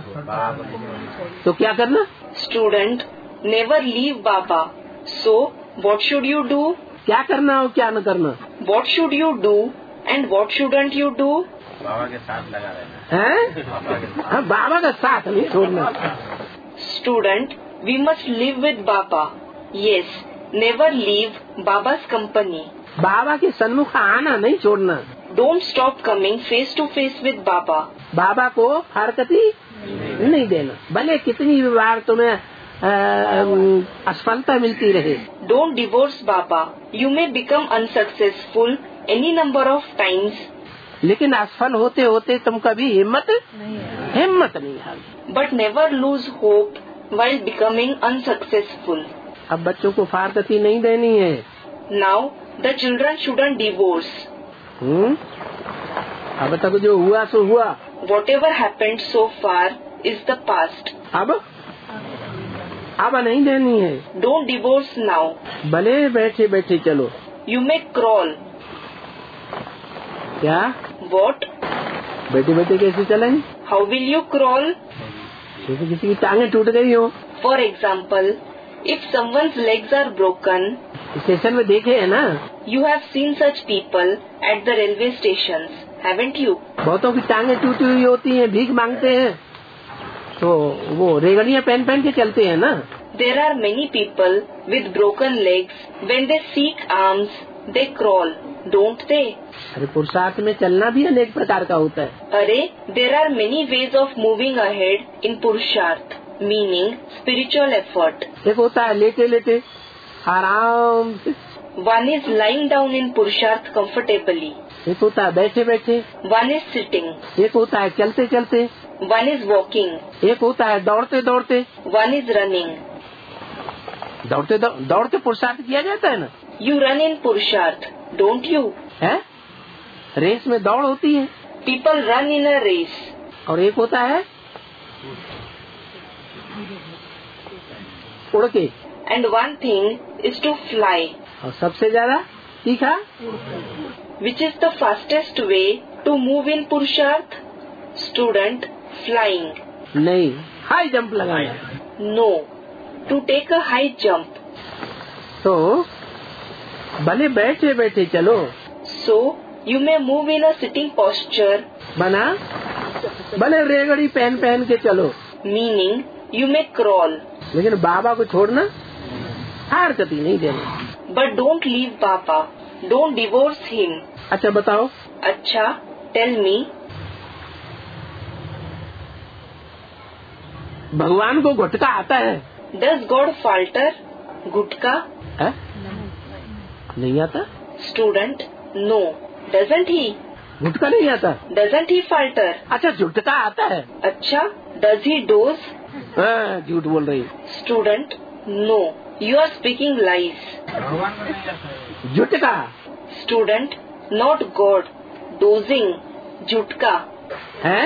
तो क्या करना? Student, never leave Baba. So, what should you do? क्या करना और क्या न करना? What should you do and what shouldn't you do? बाबा के साथ लगा रहना है? हाँ, बाबा का साथ नहीं छोड़ना। Student, we must live with Baba. Yes, never leave Baba's company. बाबा के सन्मुख आना नहीं छोड़ना। Don't stop coming face to face with Baba. बाबा को फारकती नहीं देना, भले कितनी भी बार तुम्हें असफलता मिलती रहे। Don't divorce Baba. You may become unsuccessful any number of times. लेकिन असफल होते होते तुम कभी हिम्मत हिम्मत नहीं हारना। But never lose hope while becoming unsuccessful. अब बच्चों को फारकती नहीं देनी है। Now, the children shouldn't divorce. हम्म, अब तक जो हुआ सो हुआ। Whatever happened so far is the past. अब अब नहीं देनी है। Don't divorce now. भले बैठे बैठे चलो। You may crawl. क्या? What? बैठे बैठे कैसे चलेंगे? How will you crawl? जैसे किसी की टांगे टूट गई हो। For example, if someone's legs are broken, station में देखे है ना, you have seen such people at the railway stations, haven't you? बहुतों की टांगे टूटी हुई होती हैं, भीख मांगते हैं, तो वो रेगड़ियाँ पहन पहन के चलते हैं ना। There are many people with broken legs. When they seek alms, they crawl, don't they? अरे पुरुषार्थ में चलना भी अनेक प्रकार का होता है। अरे, there are many ways of moving ahead in Purusharth, meaning spiritual effort. एक होता है लेटे लेटे आराम से, One is lying down in Purusharth comfortably. एक होता है बैठे बैठे, One is sitting. एक होता है चलते चलते, One is walking. एक होता है दौड़ते दौड़ते। One is running. दौड़ते दौ, दौड़ते पुरुषार्थ किया जाता है ना। You run in Purusharth, don't you? है, रेस में दौड़ होती है। People run in a race. और एक होता है उड़ के। And one thing is to fly. और सबसे ज्यादा तीखा Which is the fastest way to move in Purusharth? Student, flying. नहीं, हाई जंप लगाना। No, to take a high jump. तो भले बैठे बैठे चलो। So, you may move in a sitting posture, बना, भले रेगड़ी पहन पहन के चलो, meaning you may crawl. लेकिन बाबा को छोड़ना फारकती नहीं देना। But don't leave Baba. Don't divorce him. अच्छा बताओ, अच्छा, tell me. भगवान को गुटका आता है? Does God falter? Gutka? है? नहीं आता? Student, no. Doesn't he? गुटका नहीं आता? Doesn't he falter? अच्छा झुटका आता है? अच्छा, does he doze? हाँ, झूठ बोल रही। Student, no. You are speaking lies. झुटका Student, not God. Dozing. Jutka. है?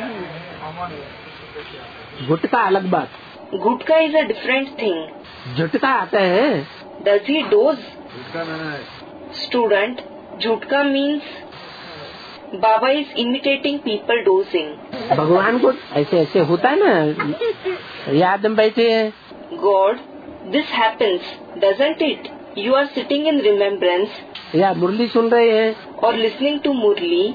गुटका अलग बात, Gutka is a different thing. झुटका आता है। Does he doze? Student, Jutka means Baba is imitating people dozing. भगवान को ऐसे ऐसे होता है ना, याद में बैठे हैं। God, this happens, doesn't it? You are sitting in remembrance या मुरली सुन रहे हैं, or listening to Murli,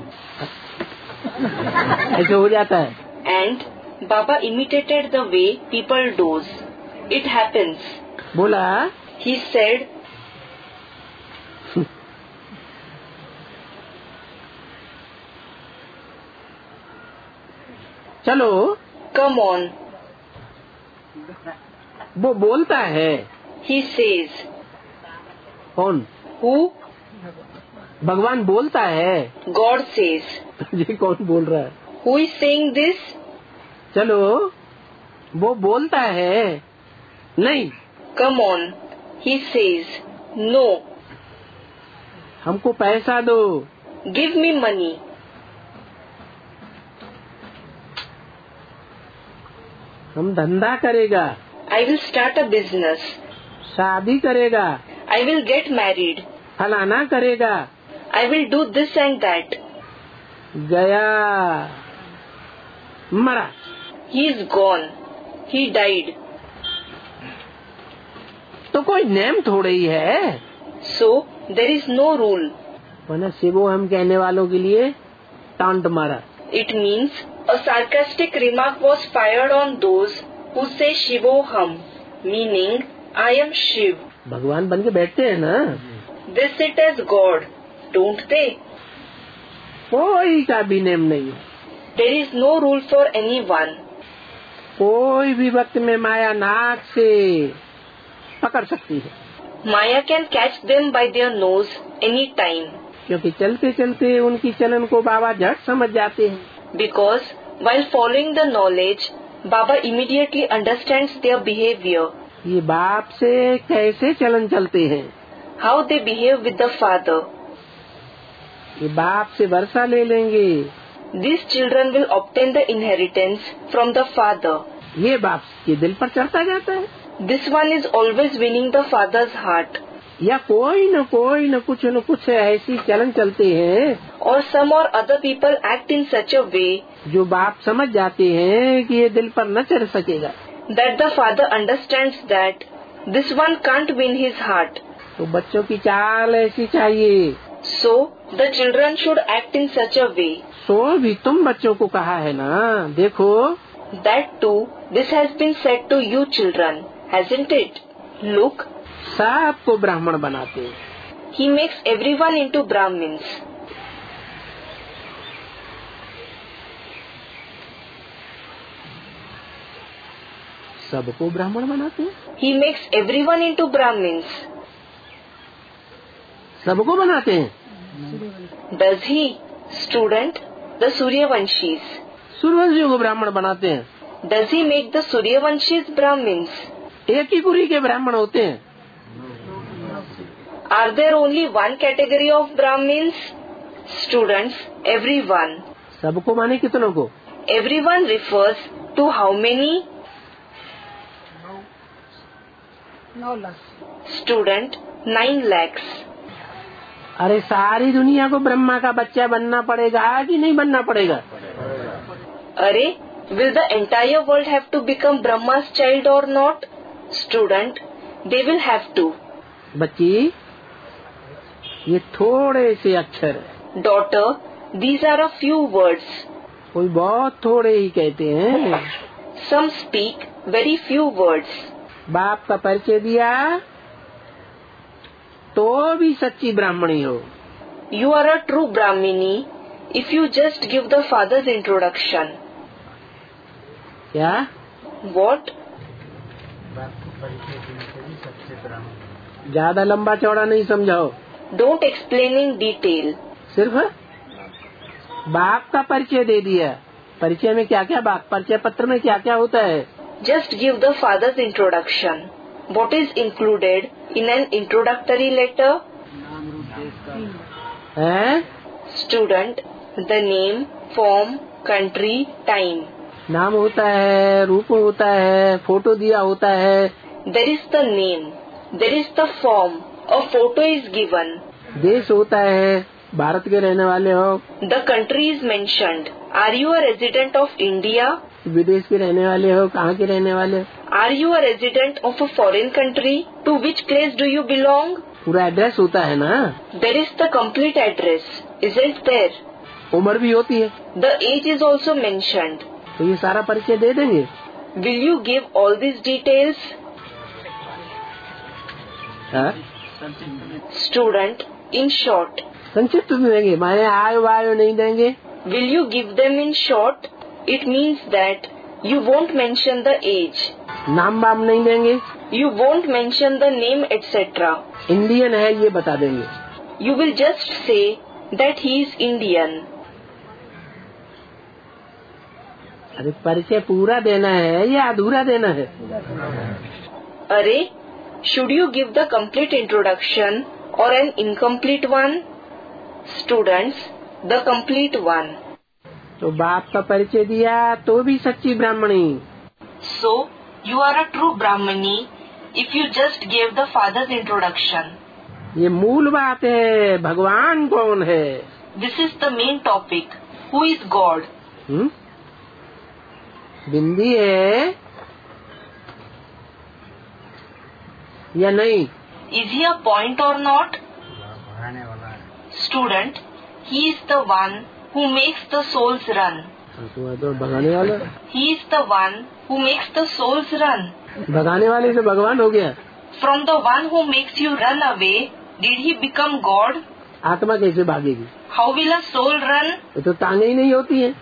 ऐसे हो जाता है। and Baba imitated the way people doze. It happens. बोला He said, चलो, come on. वो बोलता है। He says, कौन? who? भगवान बोलता है। God says. ये कौन बोल रहा है? Who is saying this? चलो, वो बोलता है नहीं। Come on. He says, no. हमको पैसा दो। Give me money. हम धंधा करेगा। I will start a business. शादी करेगा। I will get married. फलाना करेगा। I will do this and that. गया, मरा। He is gone. He died. तो कोई नेम थोड़े ही है। So, there is no rule. वरना शिवो हम कहने वालों के लिए टांट मारा। It means a sarcastic remark was fired on those who say Shivoham, meaning I am Shiv. भगवान बन के बैठते हैं ना। They sit as God, don't they? कोई का भी नेम नहीं है। There is no rule for anyone. कोई भी वक्त में माया नाक से पकड़ सकती है। Maya can catch them by their nose any time. क्योंकि चलते चलते उनकी चलन को बाबा झट समझ जाते हैं। Because while following the knowledge, Baba immediately understands their behavior. ये बाप से कैसे चलन चलते हैं। How they behave with the father. ये बाप से वर्षा ले लेंगे। These children will obtain the inheritance from the father. ये बाप के दिल पर चढ़ता जाता है। This one is always winning the father's heart. या कोई न कोई न कुछ न कुछ ऐसी चलन चलते हैं। Or some or other people act in such a way जो बाप समझ जाते हैं कि ये दिल पर न चढ़ सकेगा। that the father understands that this one can't win his heart. तो बच्चों की चाल ऐसी चाहिए। So the children should act in such a way. सो भी तुम बच्चों को कहा है ना, देखो। That too, this has been said to you children, hasn't it? Look, सबको ब्राह्मण बनाते हैं। he makes everyone into Brahmins. सबको ब्राह्मण बनाते हैं। He makes everyone into Brahmins. सबको बनाते हैं। Does he, student, the Suryavanshis? सूर्यवंशियों को ब्राह्मण बनाते हैं। Does he make the Suryavanshis Brahmins? एक ही कुरी के ब्राह्मण होते हैं। Are there only one category of Brahmins? Students, everyone. सबको माने कितनों को? Everyone refers to how many? Now lakh. Student, nine lakhs. अरे सारी दुनिया को ब्रह्मा का बच्चा बनना पड़ेगा कि नहीं बनना पड़ेगा? अरे, will the entire world have to become Brahma's child or not? Student, they will have to. बच्ची, ये थोड़े से अक्षर है। Daughter, these are a few words. कोई बहुत थोड़े ही कहते हैं। Some speak very few words. बाप का परिचय दिया तो भी सच्ची ब्राह्मणी हो। You are a true Brahmini if you just give the father's introduction. क्या? What? ज्यादा लंबा चौड़ा नहीं समझाओ। Don't explain in detail. सिर्फ बाप का परिचय दे दिया। परिचय में क्या क्या बात, परिचय पत्र में क्या क्या होता है? Just give the father's introduction. What is included in an introductory letter? है? Student, the name, form, country, time. नाम होता है, रूप होता है, फोटो दिया होता है। There is the name. There is the form. A photo is given. देश होता है, भारत के रहने वाले हो। The country is mentioned. Are you a resident of India? विदेश के रहने वाले हो, कहाँ के रहने वाले हो? Are you a resident of a foreign country? To which place do you belong? पूरा एड्रेस होता है ना। There is the complete address, isn't there? उम्र भी होती है। The age is also mentioned. तो ये सारा परिचय दे देंगे। Will you give all these details? हाँ? Student, in short. संक्षिप्त में देंगे, माने आयो वायो नहीं देंगे। Will you give them in short? It means that you won't mention the age. नाम वाम नहीं देंगे। You won't mention the name, et cetera. Indian है ये बता देंगे। you will just say that he is Indian. अरे परिचय पूरा देना है या अधूरा देना है? अरे, should you give the complete introduction or an incomplete one? Students, the complete one. तो बाप का परिचय दिया तो भी सच्ची ब्राह्मणी. So, you are a true Brahmani if you just gave the father's introduction. ये मूल बात है. भगवान कौन है? This is the main topic. Who is God? हुँ? बिंदी है या नहीं? Is he a point or not? Student, he is the one who makes the souls run. तो भगाने वाला. He is the one who makes the souls run. भगाने वाले से भगवान हो गया. From the one who makes you run away, did he become God? आत्मा कैसे भागेगी? How will a soul run? ये तो टांगे ही नहीं होती है.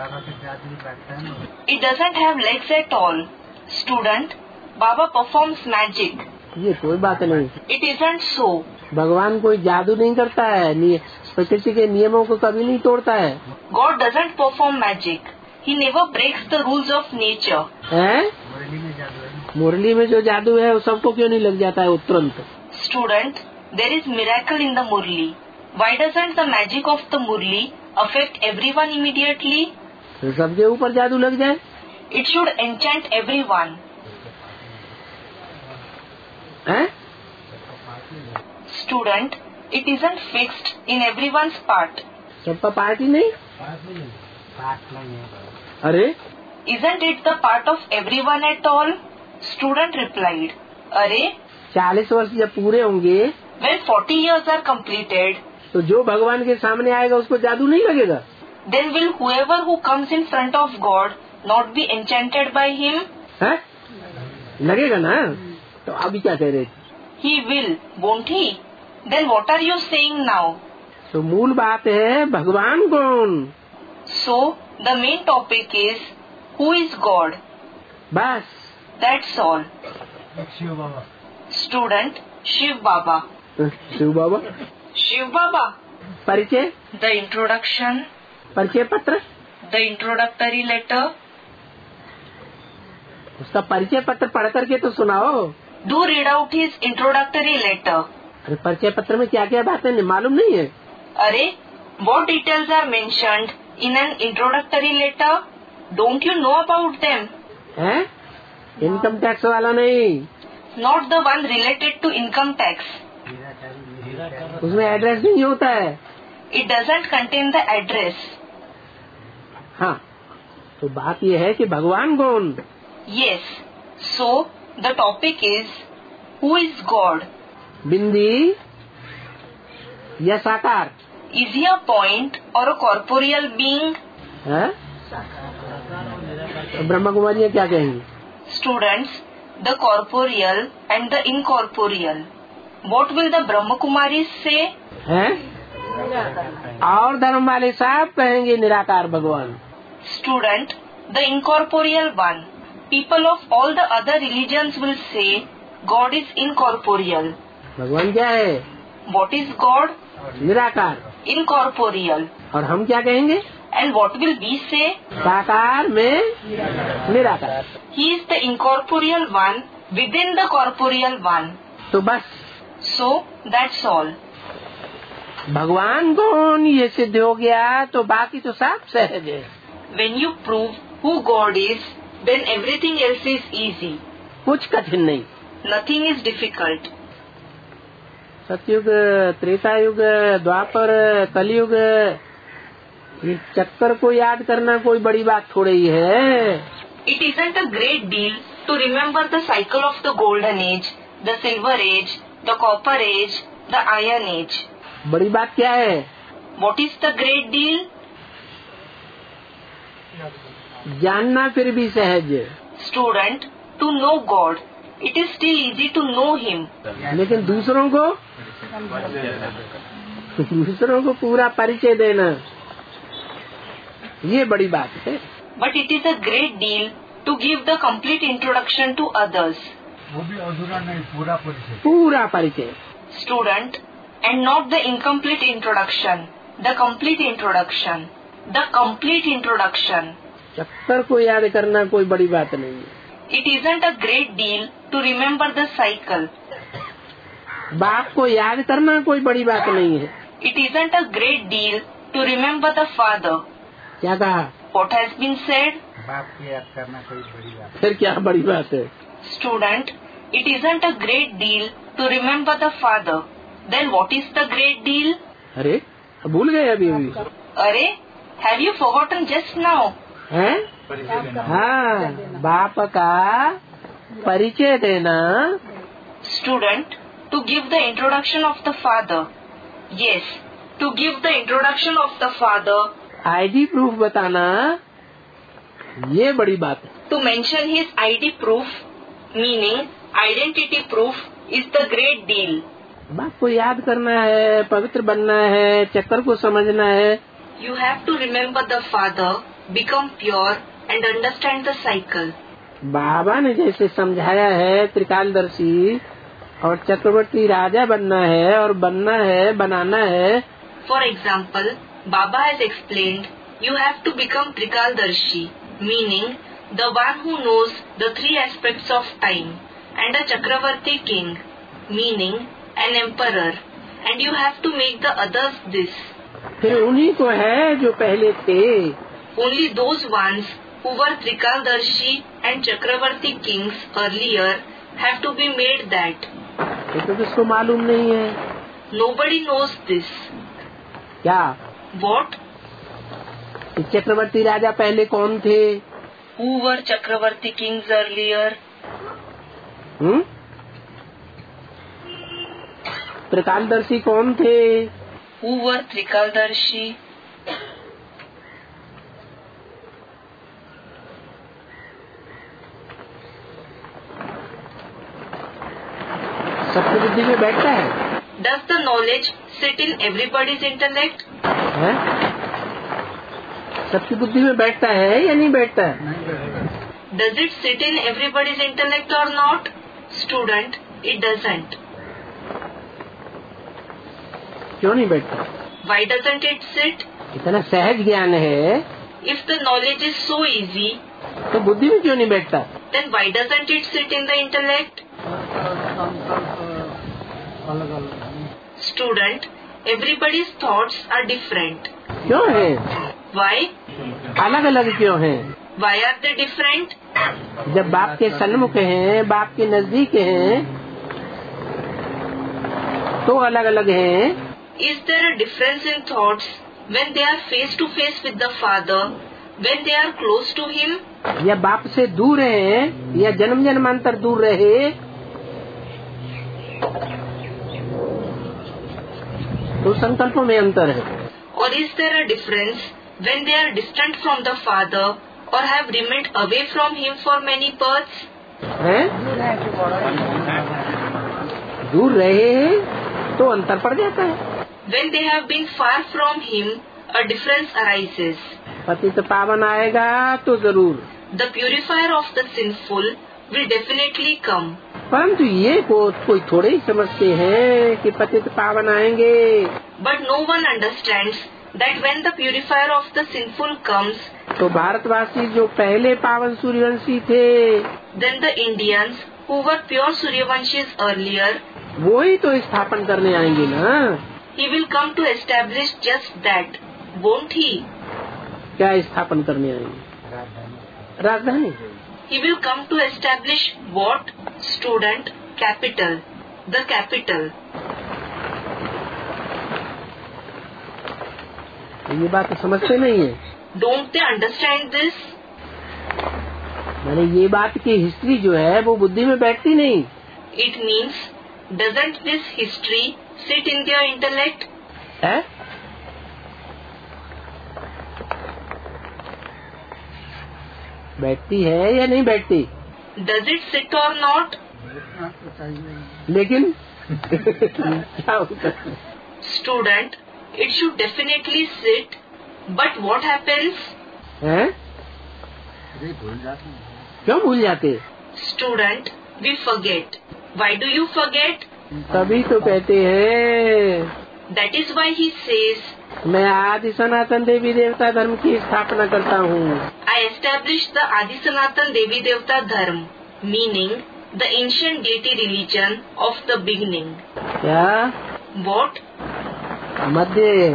It doesn't have legs at all. Student, Baba performs magic. ये कोई बात नहीं. It isn't so. भगवान कोई जादू नहीं करता है. प्रकृति के नियमों को कभी नहीं तोड़ता है. God doesn't perform magic. He never breaks the rules of nature. हैं? मुरली में जो जादू है वो सबको क्यों नहीं लग जाता है तुरंत? Student, there is miracle in the Murli. Why doesn't the magic of the Murli affect everyone immediately? तो सबके ऊपर जादू लग जाए. It should enchant everyone. हैं? Student, it isn't fixed in everyone's part. सबका पार्टी नहीं. अरे, Isn't it the part of everyone at all? Student replied, अरे, चालीस वर्ष जब पूरे होंगे when forty years are completed, तो जो भगवान के सामने आएगा उसको जादू नहीं लगेगा. then will whoever who comes in front of God not be enchanted by him? है? लगेगा ना. तो अभी क्या कह रहे थे? He will, won't he? Then what are you saying now? तो मूल बात है भगवान कौन. So, the main topic is, who is God? बस. That's all. Student, Shiv Baba. Shiv Baba. Shiv Baba. परिचय. The introduction. परिचय पत्र. The introductory letter. उसका परिचय पत्र पढ़ करके तो सुनाओ. Do read out his introductory letter. अरे परिचय पत्र में क्या क्या बातें मालूम नहीं है? अरे, what details are mentioned in an introductory letter? Don't you know about them? हैं? इनकम टैक्स वाला नहीं. Not the one related to income tax. उसमें एड्रेस नहीं होता है. It doesn't contain the address. हाँ, तो बात ये है कि भगवान कौन. Yes. So, the topic is, who is God? बिंदी या साकार. Is he a point or a corporeal being? है? ब्रह्मा कुमारी क्या कहेंगे? Students, the corporeal and the incorporeal. What will the Brahma Kumaris say? हैं? और धर्म वाले सब कहेंगे निराकार भगवान. Student, the incorporeal one. People of all the other religions will say God is incorporeal. भगवान क्या है? What is God? निराकार. Incorporeal. और हम क्या कहेंगे? And what will we say? साकार में निराकार. He is the incorporeal one within the corporeal one. तो बस. So, that's all. भगवान कौन ये सिद्ध हो गया तो बाकी तो सब सहज है. When you prove who God is, then everything else is easy. कुछ कठिन नहीं. Nothing is difficult. सतयुग, त्रेता युग, द्वापर, कलयुग, ये चक्कर को याद करना कोई बड़ी बात थोड़ी ही है. It isn't a great deal to remember the cycle of the golden age, the silver age, the copper age, the iron age. बड़ी बात क्या है? What is the great deal? जानना फिर भी सहज. Student, to know God. It is still easy to know Him. लेकिन दूसरों को दूसरों को पूरा परिचय देना ये बड़ी बात है. But it is a great deal to give the complete introduction to others. वो भी अधूरा नहीं, पूरा परिचय. पूरा परिचय. Student, and not the incomplete introduction, the complete introduction, the complete introduction. चक्कर को याद करना कोई बड़ी बात नहीं है. It isn't a great deal to remember the cycle. बाप को याद करना कोई बड़ी बात नहीं है. It isn't a great deal to remember the father. क्या कहा? What has been said? बाप को याद करना कोई बड़ी बात. फिर क्या बड़ी बात है? Student, it isn't a great deal to remember the father. Then what is the great deal? अरे भूल गए अभी अभी. अरे, have you forgotten just now? हैं? हाँ, बाप का परिचय देना. Student, to give the introduction of the father. Yes, to give the introduction of the father. ID proof बताना, ये बड़ी बात है. To mention his I D proof, meaning identity proof, is the great deal. बाप को याद करना है, पवित्र बनना है, चक्कर को समझना है. You have to remember the father, become pure and understand the cycle. बाबा ने जैसे समझाया है त्रिकालदर्शी, और चक्रवर्ती राजा बनना है और बनना है, बनाना है. For example, Baba has explained, you have to become Trikaldarshi, meaning the one who knows the three aspects of time, and a Chakravarti king, meaning an emperor, and you have to make the others this. फिर उन्हीं को है जो पहले थे. Only those ones who were Trikaldarshi and Chakravarti kings earlier have to be made that. ये तो किसको मालूम नहीं है. Nobody knows this. क्या? What? चक्रवर्ती राजा पहले कौन थे? Who were Chakravarti kings earlier? हम्म? त्रिकालदर्शी कौन थे? Who were Trikaldarshi? सबकी बुद्धि में बैठता है. Does the knowledge sit in everybody's intellect? हैं? सबकी बुद्धि में बैठता है या नहीं बैठता है? Does it sit in everybody's intellect or not? Student, it doesn't. क्यों नहीं बैठता? Why doesn't it sit? इतना सहज ज्ञान है If the knowledge is so easy, तो बुद्धि में क्यों नहीं बैठता? then why doesn't it sit in the intellect? अलग अलग. Student, everybody's thoughts are different. क्यों है? Why? अलग अलग क्यों है? Why are they different? जब बाप के सन्मुख हैं, बाप के नजदीक हैं, तो अलग अलग हैं. Is there a difference in thoughts when they are face to face with the father, when they are close to him? या बाप से दूर हैं, या जन्म जन्मांतर दूर रहे, तो संकल्पों में अंतर है. Or is there a difference when they are distant from the father or have remained away from him for many births? हैं? दूर रहे हैं तो अंतर पड़ जाता है. When they have been far from him, a difference arises. पतित पावन आएगा तो जरूर, The purifier of the sinful will definitely come. परंतु ये को, कोई थोड़े ही समझते हैं कि पतित पावन आएंगे. But no one understands that when the purifier of the sinful comes, तो भारतवासी जो पहले पावन सूर्यवंशी थे, then the Indians who were pure Suryavanshis earlier, वो ही तो स्थापन करने आएंगे ना. he will come to establish just that, won't he? क्या स्थापन करने आएंगे? राजधानी. He will come to establish what? Student, capital, the capital. ये बात समझते नहीं है. Don't they understand this? मैंने ये बात की हिस्ट्री जो है वो बुद्धि में बैठती नहीं. It means, doesn't this history sit in their intellect? है? बैठती है या नहीं बैठती? Does it sit or not? लेकिन क्या होता है? Student, it should definitely sit, but what happens? हैं? क्यों भूल जाते? Student, we forget. Why do you forget? तभी तो कहते हैं That is why he says, मैं आदि सनातन देवी देवता धर्म की स्थापना करता हूँ। I established the Adi Sanatan Devi Devta Dharma, meaning the ancient deity religion of the beginning. क्या? What? मध्य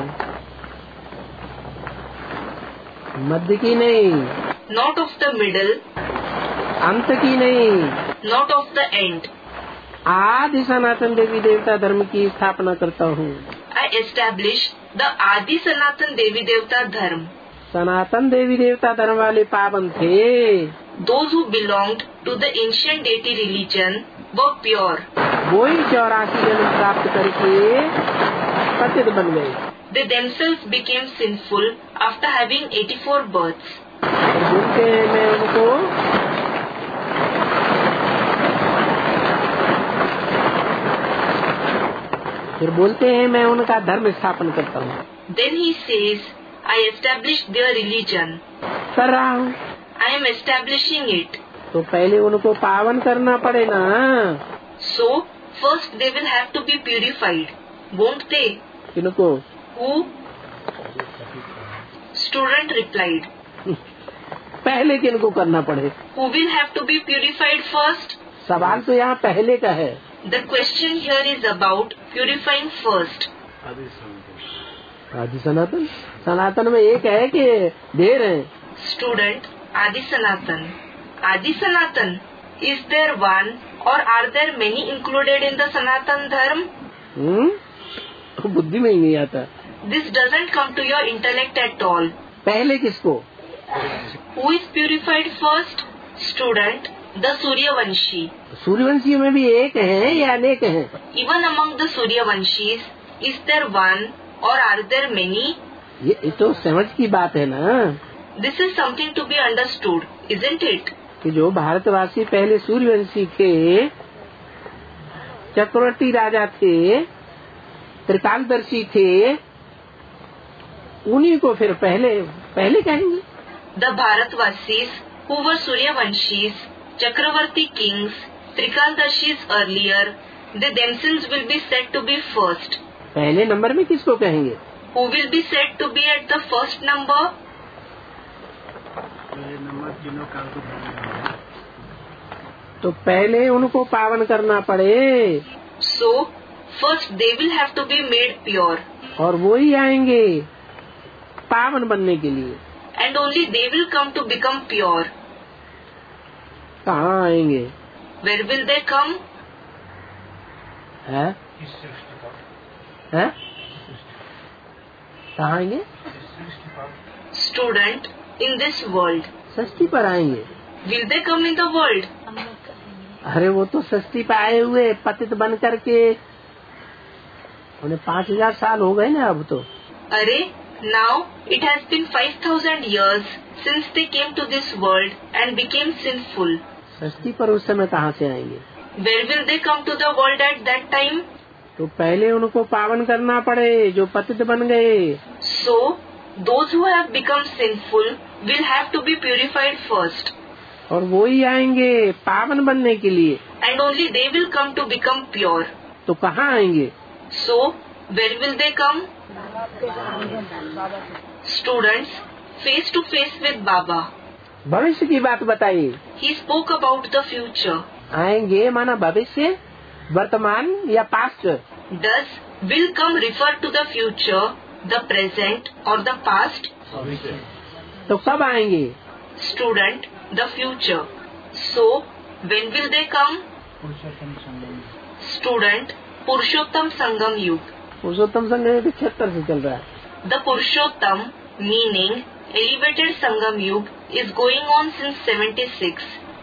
मध्य की नहीं, Not of the middle, अंत की नहीं, not of the end. आदि सनातन देवी देवता धर्म की स्थापना करता हूँ। I established the Adi Sanatan Devi Devta Dharma. सनातन देवी देवता धर्म वाले पावन थे, Those who belonged to the ancient deity religion were pure. वो ही चौरासी जन्म प्राप्त करके पतित बन गए। They themselves became sinful after having eighty-four births. और बोलते हैं मैं उनको फिर बोलते हैं मैं उनका धर्म स्थापन करता हूँ। Then he says, I established their religion. कर रहा हूँ। I am establishing it. तो पहले उनको पावन करना पड़े ना। So, first they will have to be purified, won't they? किनको? Who? Student replied, पहले किनको करना पड़े? who will have to be purified first? सवाल तो यहाँ पहले का है। The question here is about purifying first. आदि सनातन सनातन में एक है कि ढेर है? Student, Adi Sanatan. Adi Sanatan, is there one or are there many included in the Sanatan Dharma? हम्म बुद्धि में ही नहीं आता। This doesn't come to your intellect at all. पहले किसको? Who is purified first? Student, the Suryavanshi. सूर्यवंशियों में भी एक है या अनेक हैं? Even among the Suryavanshis, is there one or are there many? ये ये तो समझ की बात है ना, This is something to be understood, isn't it? कि जो भारतवासी पहले सूर्यवंशी थे, चक्रवर्ती राजा थे, त्रिकालदर्शी थे, उन्हीं को फिर पहले पहले कहेंगे। The Bharatvasis, who were Suryavanshis, Chakravarti kings, Trikaldarshis earlier, they themselves will be said to be first. पहले नंबर में किसको कहेंगे? Who will be said to be at the first number? तो पहले उनको पावन करना पड़े। So, first they will have to be made pure. और वो ही आएंगे पावन बनने के लिए। And only they will come to become pure. कहाँ आएंगे? Where will they come? है? है? कहाँ आएंगे? Student, in this world. षष्ठी पर आएंगे। Will they come in the world? अरे वो तो षष्ठी पे आए हुए पतित बन करके उन्हें पाँच हजार साल हो गए ना अब तो। अरे, now it has been five thousand years since they came to this world and became sinful. षष्ठी पर उस समय कहाँ से आएंगे? Where will they come to the world at that time? तो पहले उनको पावन करना पड़े जो पतित बन गए। So, those who have become sinful will have to be purified first. और वो ही आएंगे पावन बनने के लिए। And only they will come to become pure. तो कहाँ आएंगे? So, where will they come? Students, face to face with Baba. भविष्य की बात बताइए। He spoke about the future. आएंगे माना भविष्य, वर्तमान या past? Does will come refer to the future, the present or the past? तो कब आएंगे? Student, the future. So, when will they come? Student, Purushottam Sangam Yug. पुरुषोत्तम संघ छिहत्तर से चल रहा है। The Purushottam, meaning elevated Sangam Yug, is going on since seventy-six.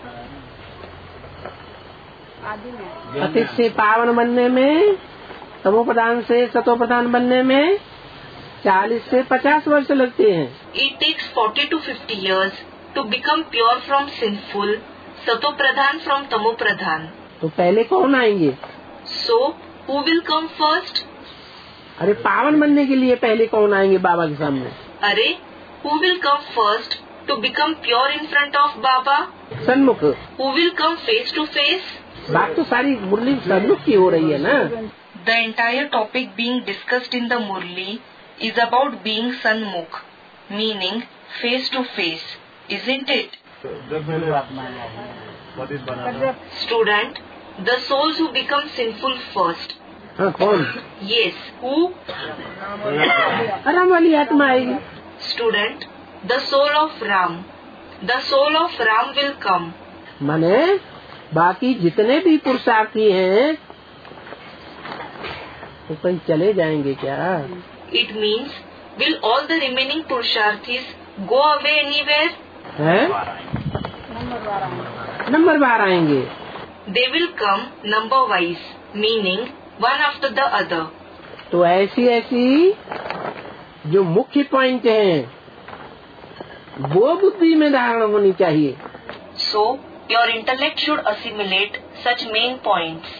पतित से पावन बनने में, तमोप्रधान से सतोप्रधान बनने में चालीस से पचास वर्ष लगते हैं। It takes forty to fifty years to become pure from sinful, Satopradhan from Tamopradhan. तो पहले कौन आएंगे? So, who will come first? अरे पावन बनने के लिए पहले कौन आएंगे बाबा के सामने? अरे, who will come first to become pure in front of Baba? सन्मुख। Who will come face to face? बात तो सारी मुरली सन्मुख की हो रही है ना। The entire topic being discussed in the Murli is about being Sanmukh, meaning face to face, isn't it? Student, the souls who become sinful first. हाँ, कौन? Yes, who? राम वाली आत्मा आएगी। Student, the soul of Ram. The soul of Ram will come. माने बाकी जितने भी पुरुषार्थी हैं वो कहीं चले जाएंगे क्या? It means, will all the remaining Purusharthis go away anywhere? हैं? नंबर बार आएंगे। नंबर बार आएंगे। They will come number wise, meaning one after the other. तो ऐसी ऐसी जो मुख्य पॉइंट हैं वो बुद्धि में धारण होनी चाहिए। So, your intellect should assimilate such main points.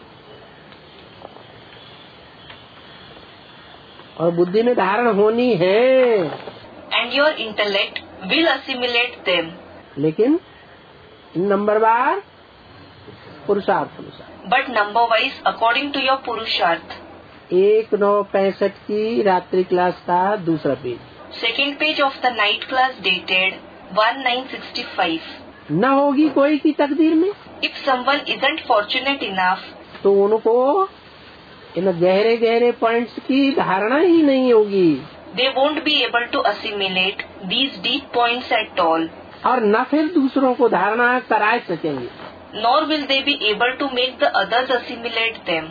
और बुद्धि में धारण होनी है। And your intellect will assimilate them. लेकिन नंबर बार पुरुषार्थ अनुसार। But number wise according to your Purusharth. एक नौ पैंसठ की रात्रि क्लास का दूसरा पेज। Second page of the night class dated one nine sixty-five. न होगी कोई की तकदीर में If someone isn't fortunate enough, तो उनको इन गहरे गहरे पॉइंट्स की धारणा ही नहीं होगी they won't be able to assimilate these deep points at all. और न फिर दूसरों को धारणा करा सकेंगे। Nor will they be able to make the others assimilate them.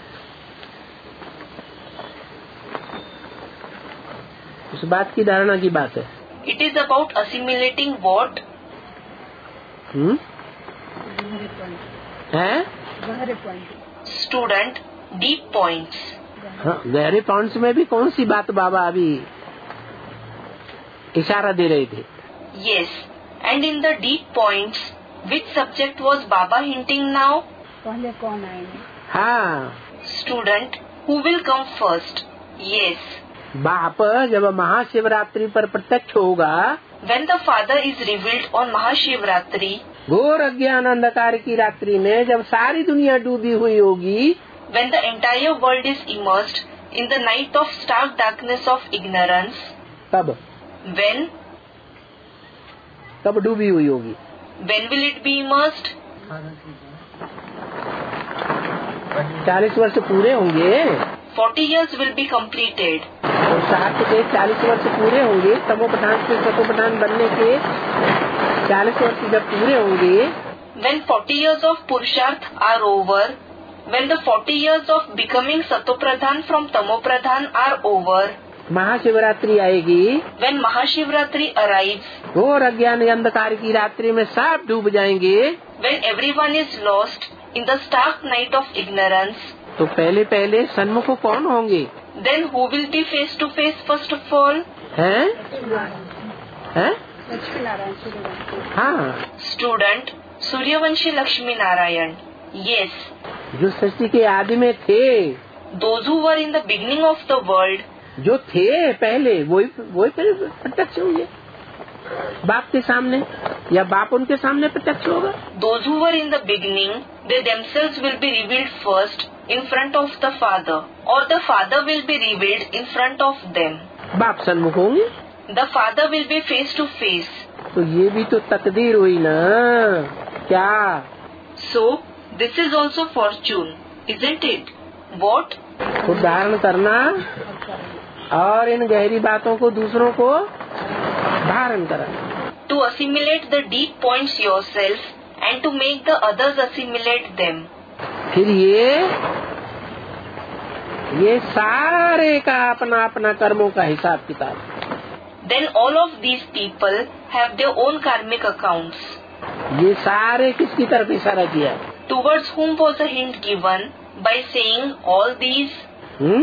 इस बात की धारणा की बात है। It is about assimilating what? हम्म गहरे पॉइंट। है गहरे पॉइंट। Student, deep points. हाँ, गहरे पॉइंट्स में भी कौन सी बात बाबा अभी इशारा दे रहे थे? Yes, and in the deep points, which subject was Baba hinting now? पहले कौन आएंगे? हाँ, Student, who will come first? Yes. बाप जब महाशिवरात्रि पर प्रत्यक्ष होगा, When the Father is revealed on Mahashivratri, घोर अज्ञान अंधकार की रात्रि में जब सारी दुनिया डूबी हुई होगी, when the entire world is immersed in the night of stark darkness of ignorance, तब when, तब डूबी हुई होगी। when will it be immersed? चालीस वर्ष पूरे होंगे Forty years will be completed. और साथ के चालीस वर्ष पूरे होंगे, तमो प्रधान से सतो प्रधान बनने के चालीस वर्ष जब पूरे होंगे, When forty years of Purusharth are over, when the forty years of becoming Satopradhan from Tamopradhan are over, Mahashivratri आएगी, when Mahashivratri arrives, घोर अज्ञान अंधकार की रात्रि में सब डूब जाएंगे, when everyone is lost in the stark night of ignorance, तो पहले पहले सन्मुख कौन होंगे? then who will be face to face first of all? हैं? हैं? लक्ष्मी नारायण सूर्यवंशी। हाँ, Student, Suryavanshi Lakshmi Narayan. Yes, जो सृष्टि के आदि में थे, those who were in the beginning of the world, जो थे पहले, वही वही फिर प्रत्यक्ष होंगे बाप के सामने, या बाप उनके सामने प्रत्यक्ष होगा। those who were in the beginning, they themselves will be revealed first in front of the Father, or the Father will be revealed in front of them. बाप सन्मुख होंगे, The Father will be face to face. तो ये भी तो तकदीर हुई ना क्या? So, this is also fortune, isn't it? What? खुद धारण करना और इन गहरी बातों को दूसरों को धारण कराना। To assimilate the deep points yourself and to make the others assimilate them. फिर ये ये सारे का अपना अपना कर्मों का हिसाब किताब। Then all of these people have their own karmic accounts. ये सारे किसकी तरफ इशारा किया? Towards whom was a hint given by saying all these? हम्म?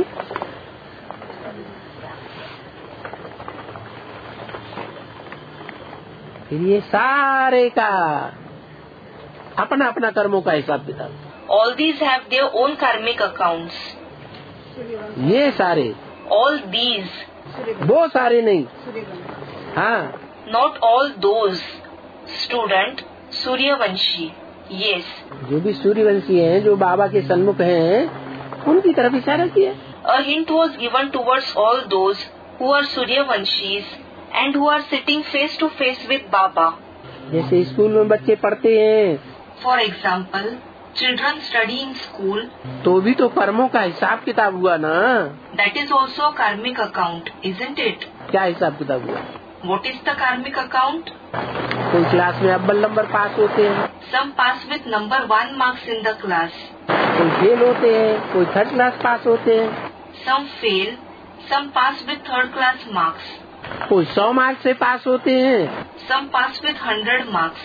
फिर ये सारे का अपना अपना कर्मों का हिसाब किताब। All these have their own karmic accounts. ये सारे, All these, वो सारे नहीं, सूर्यवंशी। हाँ, not all those. Student, Suryavanshi. Yes. जो भी सूर्यवंशी हैं, जो बाबा के सन्मुख हैं, उनकी तरफ इशारा किया। A hint was given towards all those who are Suryavanshis and who are sitting face to face with Baba. जैसे स्कूल में बच्चे पढ़ते हैं, For example, children study in school. तो भी तो कर्मों का हिसाब किताब हुआ ना। That is also a karmic account, isn't it? क्या हिसाब किताब हुआ? What is the karmic account? कोई क्लास में अव्वल नंबर पास होते हैं, Some pass with number one marks in the class. कोई फेल होते हैं, कोई थर्ड क्लास पास होते हैं, Some fail. Some pass with third class marks. कोई सौ मार्क्स से पास होते हैं, Some pass with hundred marks.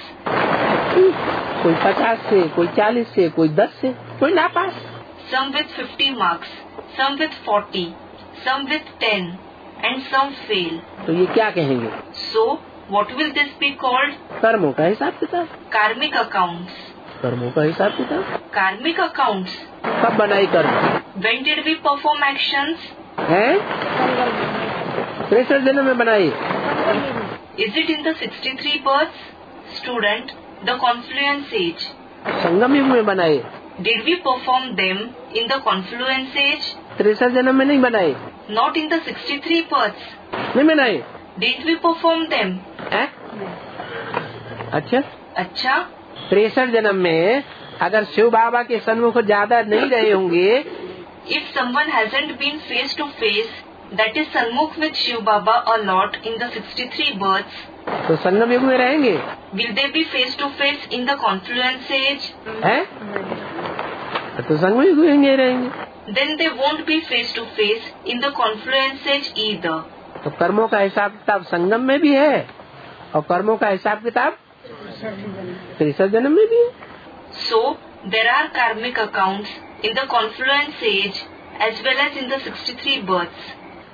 कोई पचास से, कोई चालीस से, कोई दस से, कोई ना पास। Some with fifty marks. Some with forty. Some with ten. And some fail. तो ये क्या कहेंगे? So, what will this be called? कर्मों का हिसाब किताब। Karmic accounts. कर्मों का हिसाब किताब Karmic accounts. कब बनाई कर्म? When did we perform actions? हैं? तिरसठ जन्म में बनाई। Is it in the sixty-three births? Student, the confluence age. संगम युग में बनाई। Did we perform them in the confluence age? तिरसठ जन्म में नहीं बनाई। Not in the sixty-three births. नहीं बनाई। Didn't we perform them? हैं? अच्छा, अच्छा, तिरसठ जन्म में अगर शिव बाबा के सन्मुख ज्यादा नहीं रहे होंगे, if someone hasn't been face to face, that is Sanmukh with Shiv Baba a lot in the sixty-three births, तो संगम युग में रहेंगे। will they be face to face in the confluence age? हैं? तो संगम युग में नहीं रहेंगे। Then they won't be face to face in the confluence age either. तो कर्मों का हिसाब किताब संगम में भी है और कर्मों का हिसाब किताब तिरसठ जन्म में भी है। So, there are karmic accounts in the confluence age as well as in the sixty-three births.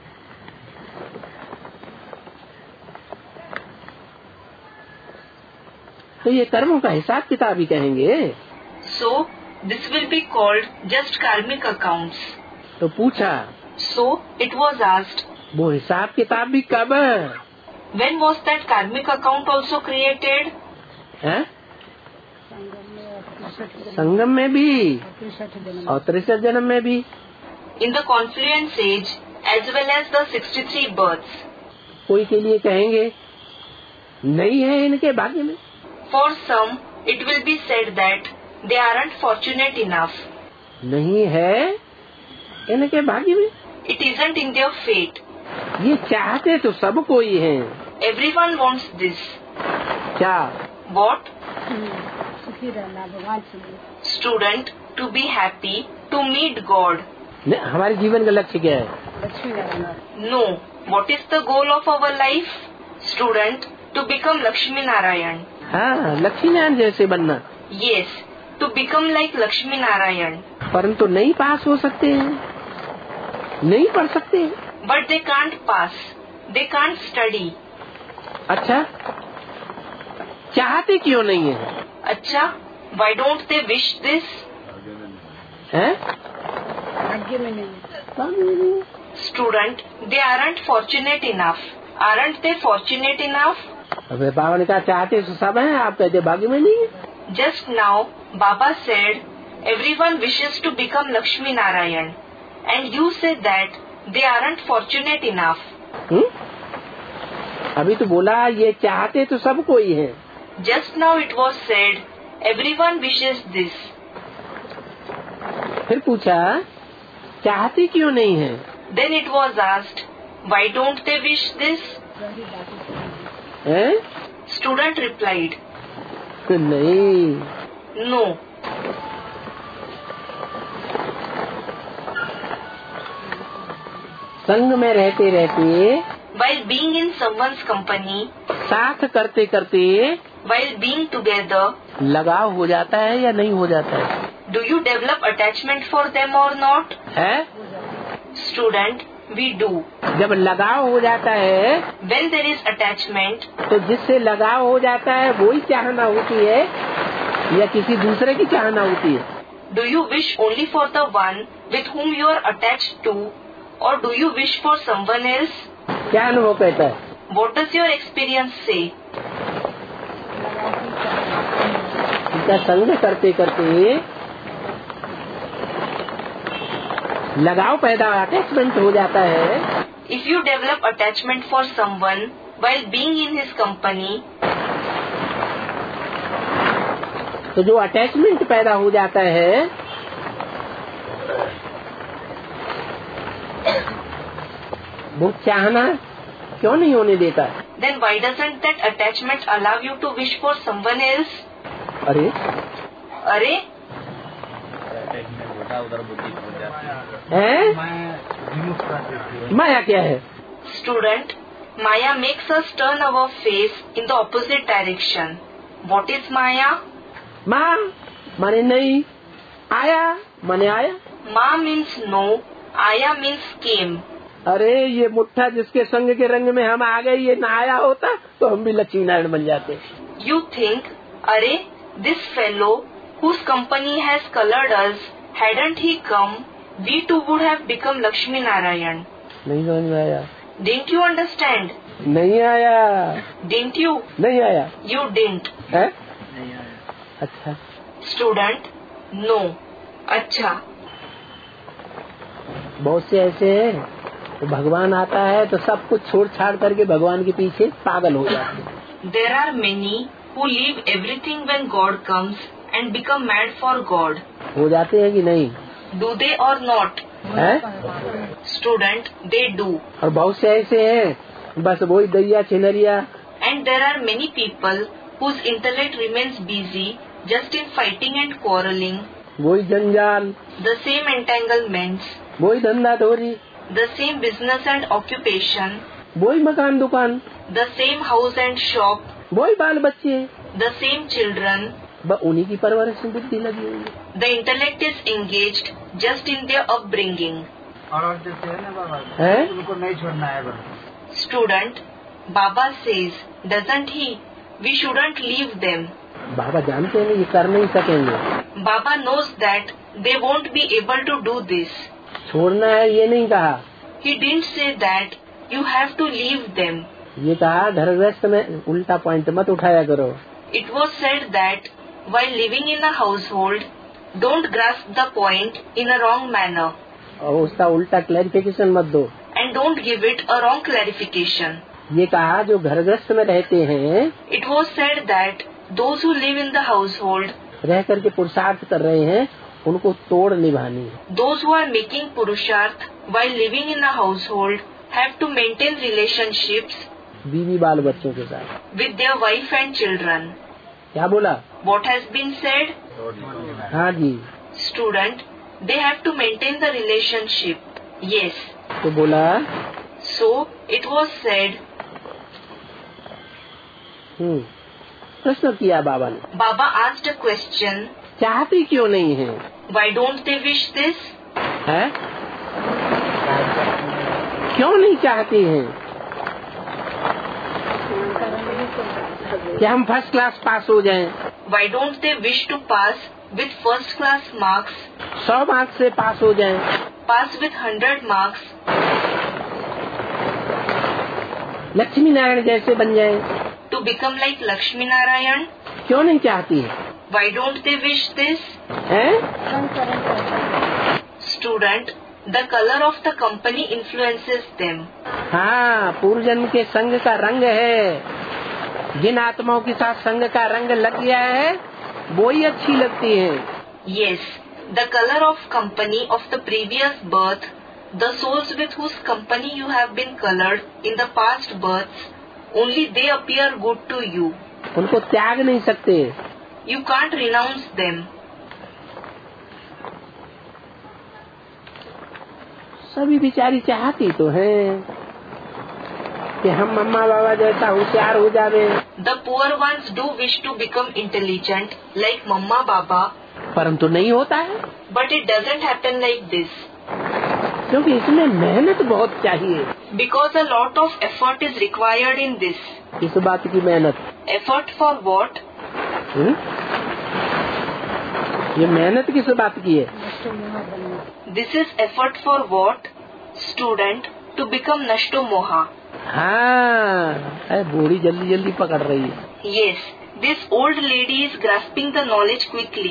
तो ये कर्मों का हिसाब किताब ही कहेंगे। So, this will be called just karmic accounts. तो पूछा, So, it was asked, वो हिसाब किताब भी कब है? when was that karmic account also created? हैं? संगम में और तिरसठ जन्म संगम में भी तिरसठ जन्म और तिरसठ जन्म में भी। In the confluence age as well as the sixty-three births. कोई के लिए कहेंगे नहीं है इनके भाग्य में, For some, it will be said that they aren't fortunate enough. नहीं है इनके भाग्य में। It isn't in their fate. ये चाहते तो सब कोई है। Everyone wants this. क्या? What? सुखी रहना, भगवान से Student, to be happy, to meet God. नहीं, हमारे जीवन का लक्ष्य क्या है? Lakshmi Narayan No. What is the goal of our life? Student, to become Lakshmi Narayan. हाँ, लक्ष्मी नारायण जैसे बनना। Yes, to become like Lakshmi Narayan. परंतु नहीं पास हो सकते हैं, नहीं पढ़ सकते हैं। But they can't pass. They can't study. अच्छा, चाहते क्यों नहीं है? Acha, why don't they wish this? हैं? भाग्य में नहीं। Student, they aren't fortunate enough. Aren't they fortunate enough? अबे बाबा ने कहा चाहते तो सब हैं, आप कहते भाग्य में नहीं है। Just now, Baba said, everyone wishes to become Lakshmi Narayan. And you said that they aren't fortunate enough. हुँ? अभी तो बोला ये चाहते तो सब कोई है। Just now it was said, everyone wishes this. फिर पूछा चाहते क्यों नहीं है? Then it was asked, why don't they wish this? हैं? Student replied, नहीं, no. संग में रहते रहते, While being in someone's company, साथ करते करते while being together, लगाव हो जाता है या नहीं हो जाता है? do you develop attachment for them or not? है? Student, we do. जब लगाव हो जाता है When there is attachment, तो जिससे लगाव हो जाता है वही चाहना होती है या किसी दूसरे की चाहना होती है? do you wish only for the one with whom you are attached to, or do you wish for someone else? क्या अनुभव कहता है? What does your experience say? जिसका संग करते करते लगाव पैदा, अटैचमेंट हो जाता है. If you develop attachment for someone while being in his company, तो जो अटैचमेंट पैदा हो जाता है वो चाहना क्यों नहीं होने देता? then why doesn't that attachment allow you to wish for someone else? अरे अरे उधर बुद्धि पहुंच जाती हैं? है. माया क्या है? Student, Maya makes us turn our face in the opposite direction. What is Maya? माँ माने नहीं, आया माने आया. Ma means no, Aya means came. अरे ये मुट्ठा जिसके संग के रंग में हम आ गए, ये ना आया होता तो हम भी लक्ष्मी नारायण बन जाते. You think, अरे this fellow whose company has colored us, hadn't he come, we too would have become Lakshmi Narayan. नहीं समझ में आया. Didn't you understand? नहीं आया. Didn't you? नहीं आया You didn't. है? नहीं आया. अच्छा. Student, no. अच्छा. बहुत से ऐसे हैं तो भगवान आता है तो सब कुछ छोड़ छाड़ करके भगवान के पीछे पागल हो जाते हैं. There are many who leave everything when God comes and become mad for God. हो जाते हैं कि नहीं? Do they or not? है? Student, they do. और बहुत से ऐसे हैं बस वही दैया छिनरिया. And there are many people whose intellect remains busy just in fighting and quarreling, वही जंजाल, the same entanglements, वही धंधा धोरी, the same business and occupation, वही मकान दुकान, the same house and shop, वही बाल बच्चे, the same children. बस उन्हीं की परवरिश में बुद्धि लगी हुई है. The intellect is engaged just in their upbringing. और और जैसे है ना बाबा, है? उनको नहीं छोड़ना है बस. Student, Baba says, doesn't he? We shouldn't leave them. बाबा जानते हैं ये कर नहीं सकेंगे. Baba knows that they won't be able to do this. छोड़ना है ये नहीं कहा. He didn't say that you have to leave them. ये कहा घर गृहस्थ में उल्टा पॉइंट मत उठाया करो. It was said that while living in a household, don't grasp the point in a wrong manner और उसका उल्टा क्लैरिफिकेशन मत दो. and don't give it a wrong clarification. ये कहा जो घर गृहस्थ में रहते हैं, It was said that those who live in the household, रह करके पुरुषार्थ कर रहे हैं, उनको तोड़ निभानी है. those who are making purusharth while living in a household have to maintain relationships बीवी बाल बच्चों के साथ. with their wife and children. क्या बोला? What has been said? हाँ जी. Student, they have to maintain the relationship. Yes. तो बोला So, it was said, हम्म प्रश्न किया बाबा ने. Baba asked a question, चाहती क्यों नहीं है? why don't they wish this? है? क्यों नहीं चाहती हैं? कि हम फर्स्ट क्लास पास हो जाएं, Why don't they wish to pass with first class marks, सौ मार्क्स से पास हो जाएं, pass with hundred marks, Lakshmi Narayan जैसे बन जाएं? to become like Lakshmi Narayan? क्यों नहीं चाहती है? Why don't they wish this? हैं? Student, the color of the company influences them. हाँ, पूर्व जन्म के संग का रंग है. जिन आत्माओं के साथ संग का रंग लग गया है वो ही अच्छी लगती है. Yes, the color of company of the previous birth, the souls with whose company you have been colored in the past births, only they appear good to you. उनको त्याग नहीं सकते. You can't renounce them. सभी बिचारी चाहती तो हैं कि हम मम्मा बाबा जैसा होशियार हो जावे. The poor ones do wish to become intelligent like Mamma Baba, परंतु नहीं होता है but it doesn't happen like this. क्योंकि इसमें मेहनत बहुत चाहिए. Because a lot of effort is required in this. इस बात की मेहनत. Effort for what? हुँ? ये मेहनत किस बात की है? This is effort for what? Student, to become Nashto Moha. हाँ, अरे बूढ़ी जल्दी जल्दी पकड़ रही है. Yes, This old lady is grasping the knowledge quickly.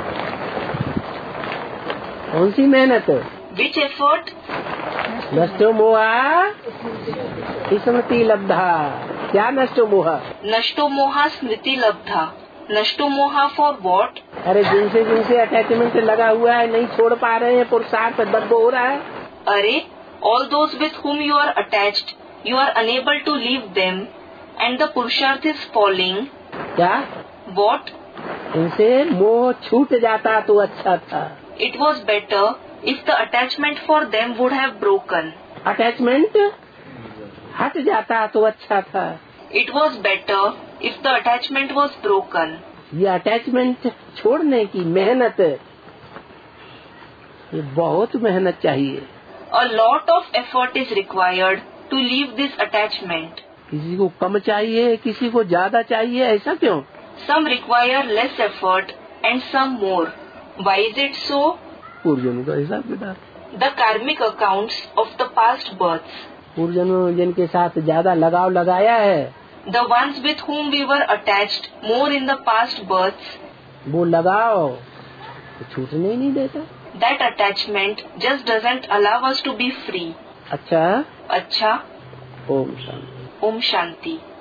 कौन सी मेहनत? Which effort? नष्टो मोहा स्मृति लब्धा। क्या नष्टो मोहा? Nashto moha smriti labdha. Nashto moha for what? अरे जिनसे जिनसे अटैचमेंट लगा हुआ है, नहीं छोड़ पा रहे हैं, पुरुषार्थ दब हो रहा है। Arey, all those with whom you are attached, you are unable to leave them, and the purusharth is falling. क्या? What? इनसे मोह छूट जाता तो अच्छा था। It was better if the attachment for them would have broken. Attachment हट जाता तो अच्छा था। It was better if the attachment was broken. ये अटैचमेंट छोड़ने की मेहनत, ये बहुत मेहनत चाहिए। A lot of effort is required to leave this attachment. किसी को कम चाहिए, किसी को ज्यादा चाहिए, ऐसा क्यों? Some require less effort and some more. Why is it so? पूर्वजन्म का हिसाब किताब, The karmic accounts of the past births. पूर्वजन्म जिनके साथ ज्यादा लगाव लगाया है, The ones with whom we were attached more in the past births, वो लगाव तो छूटने ही नहीं देता। that attachment just doesn't allow us to be free. अच्छा, Acha, Om Shanti. Om Shanti.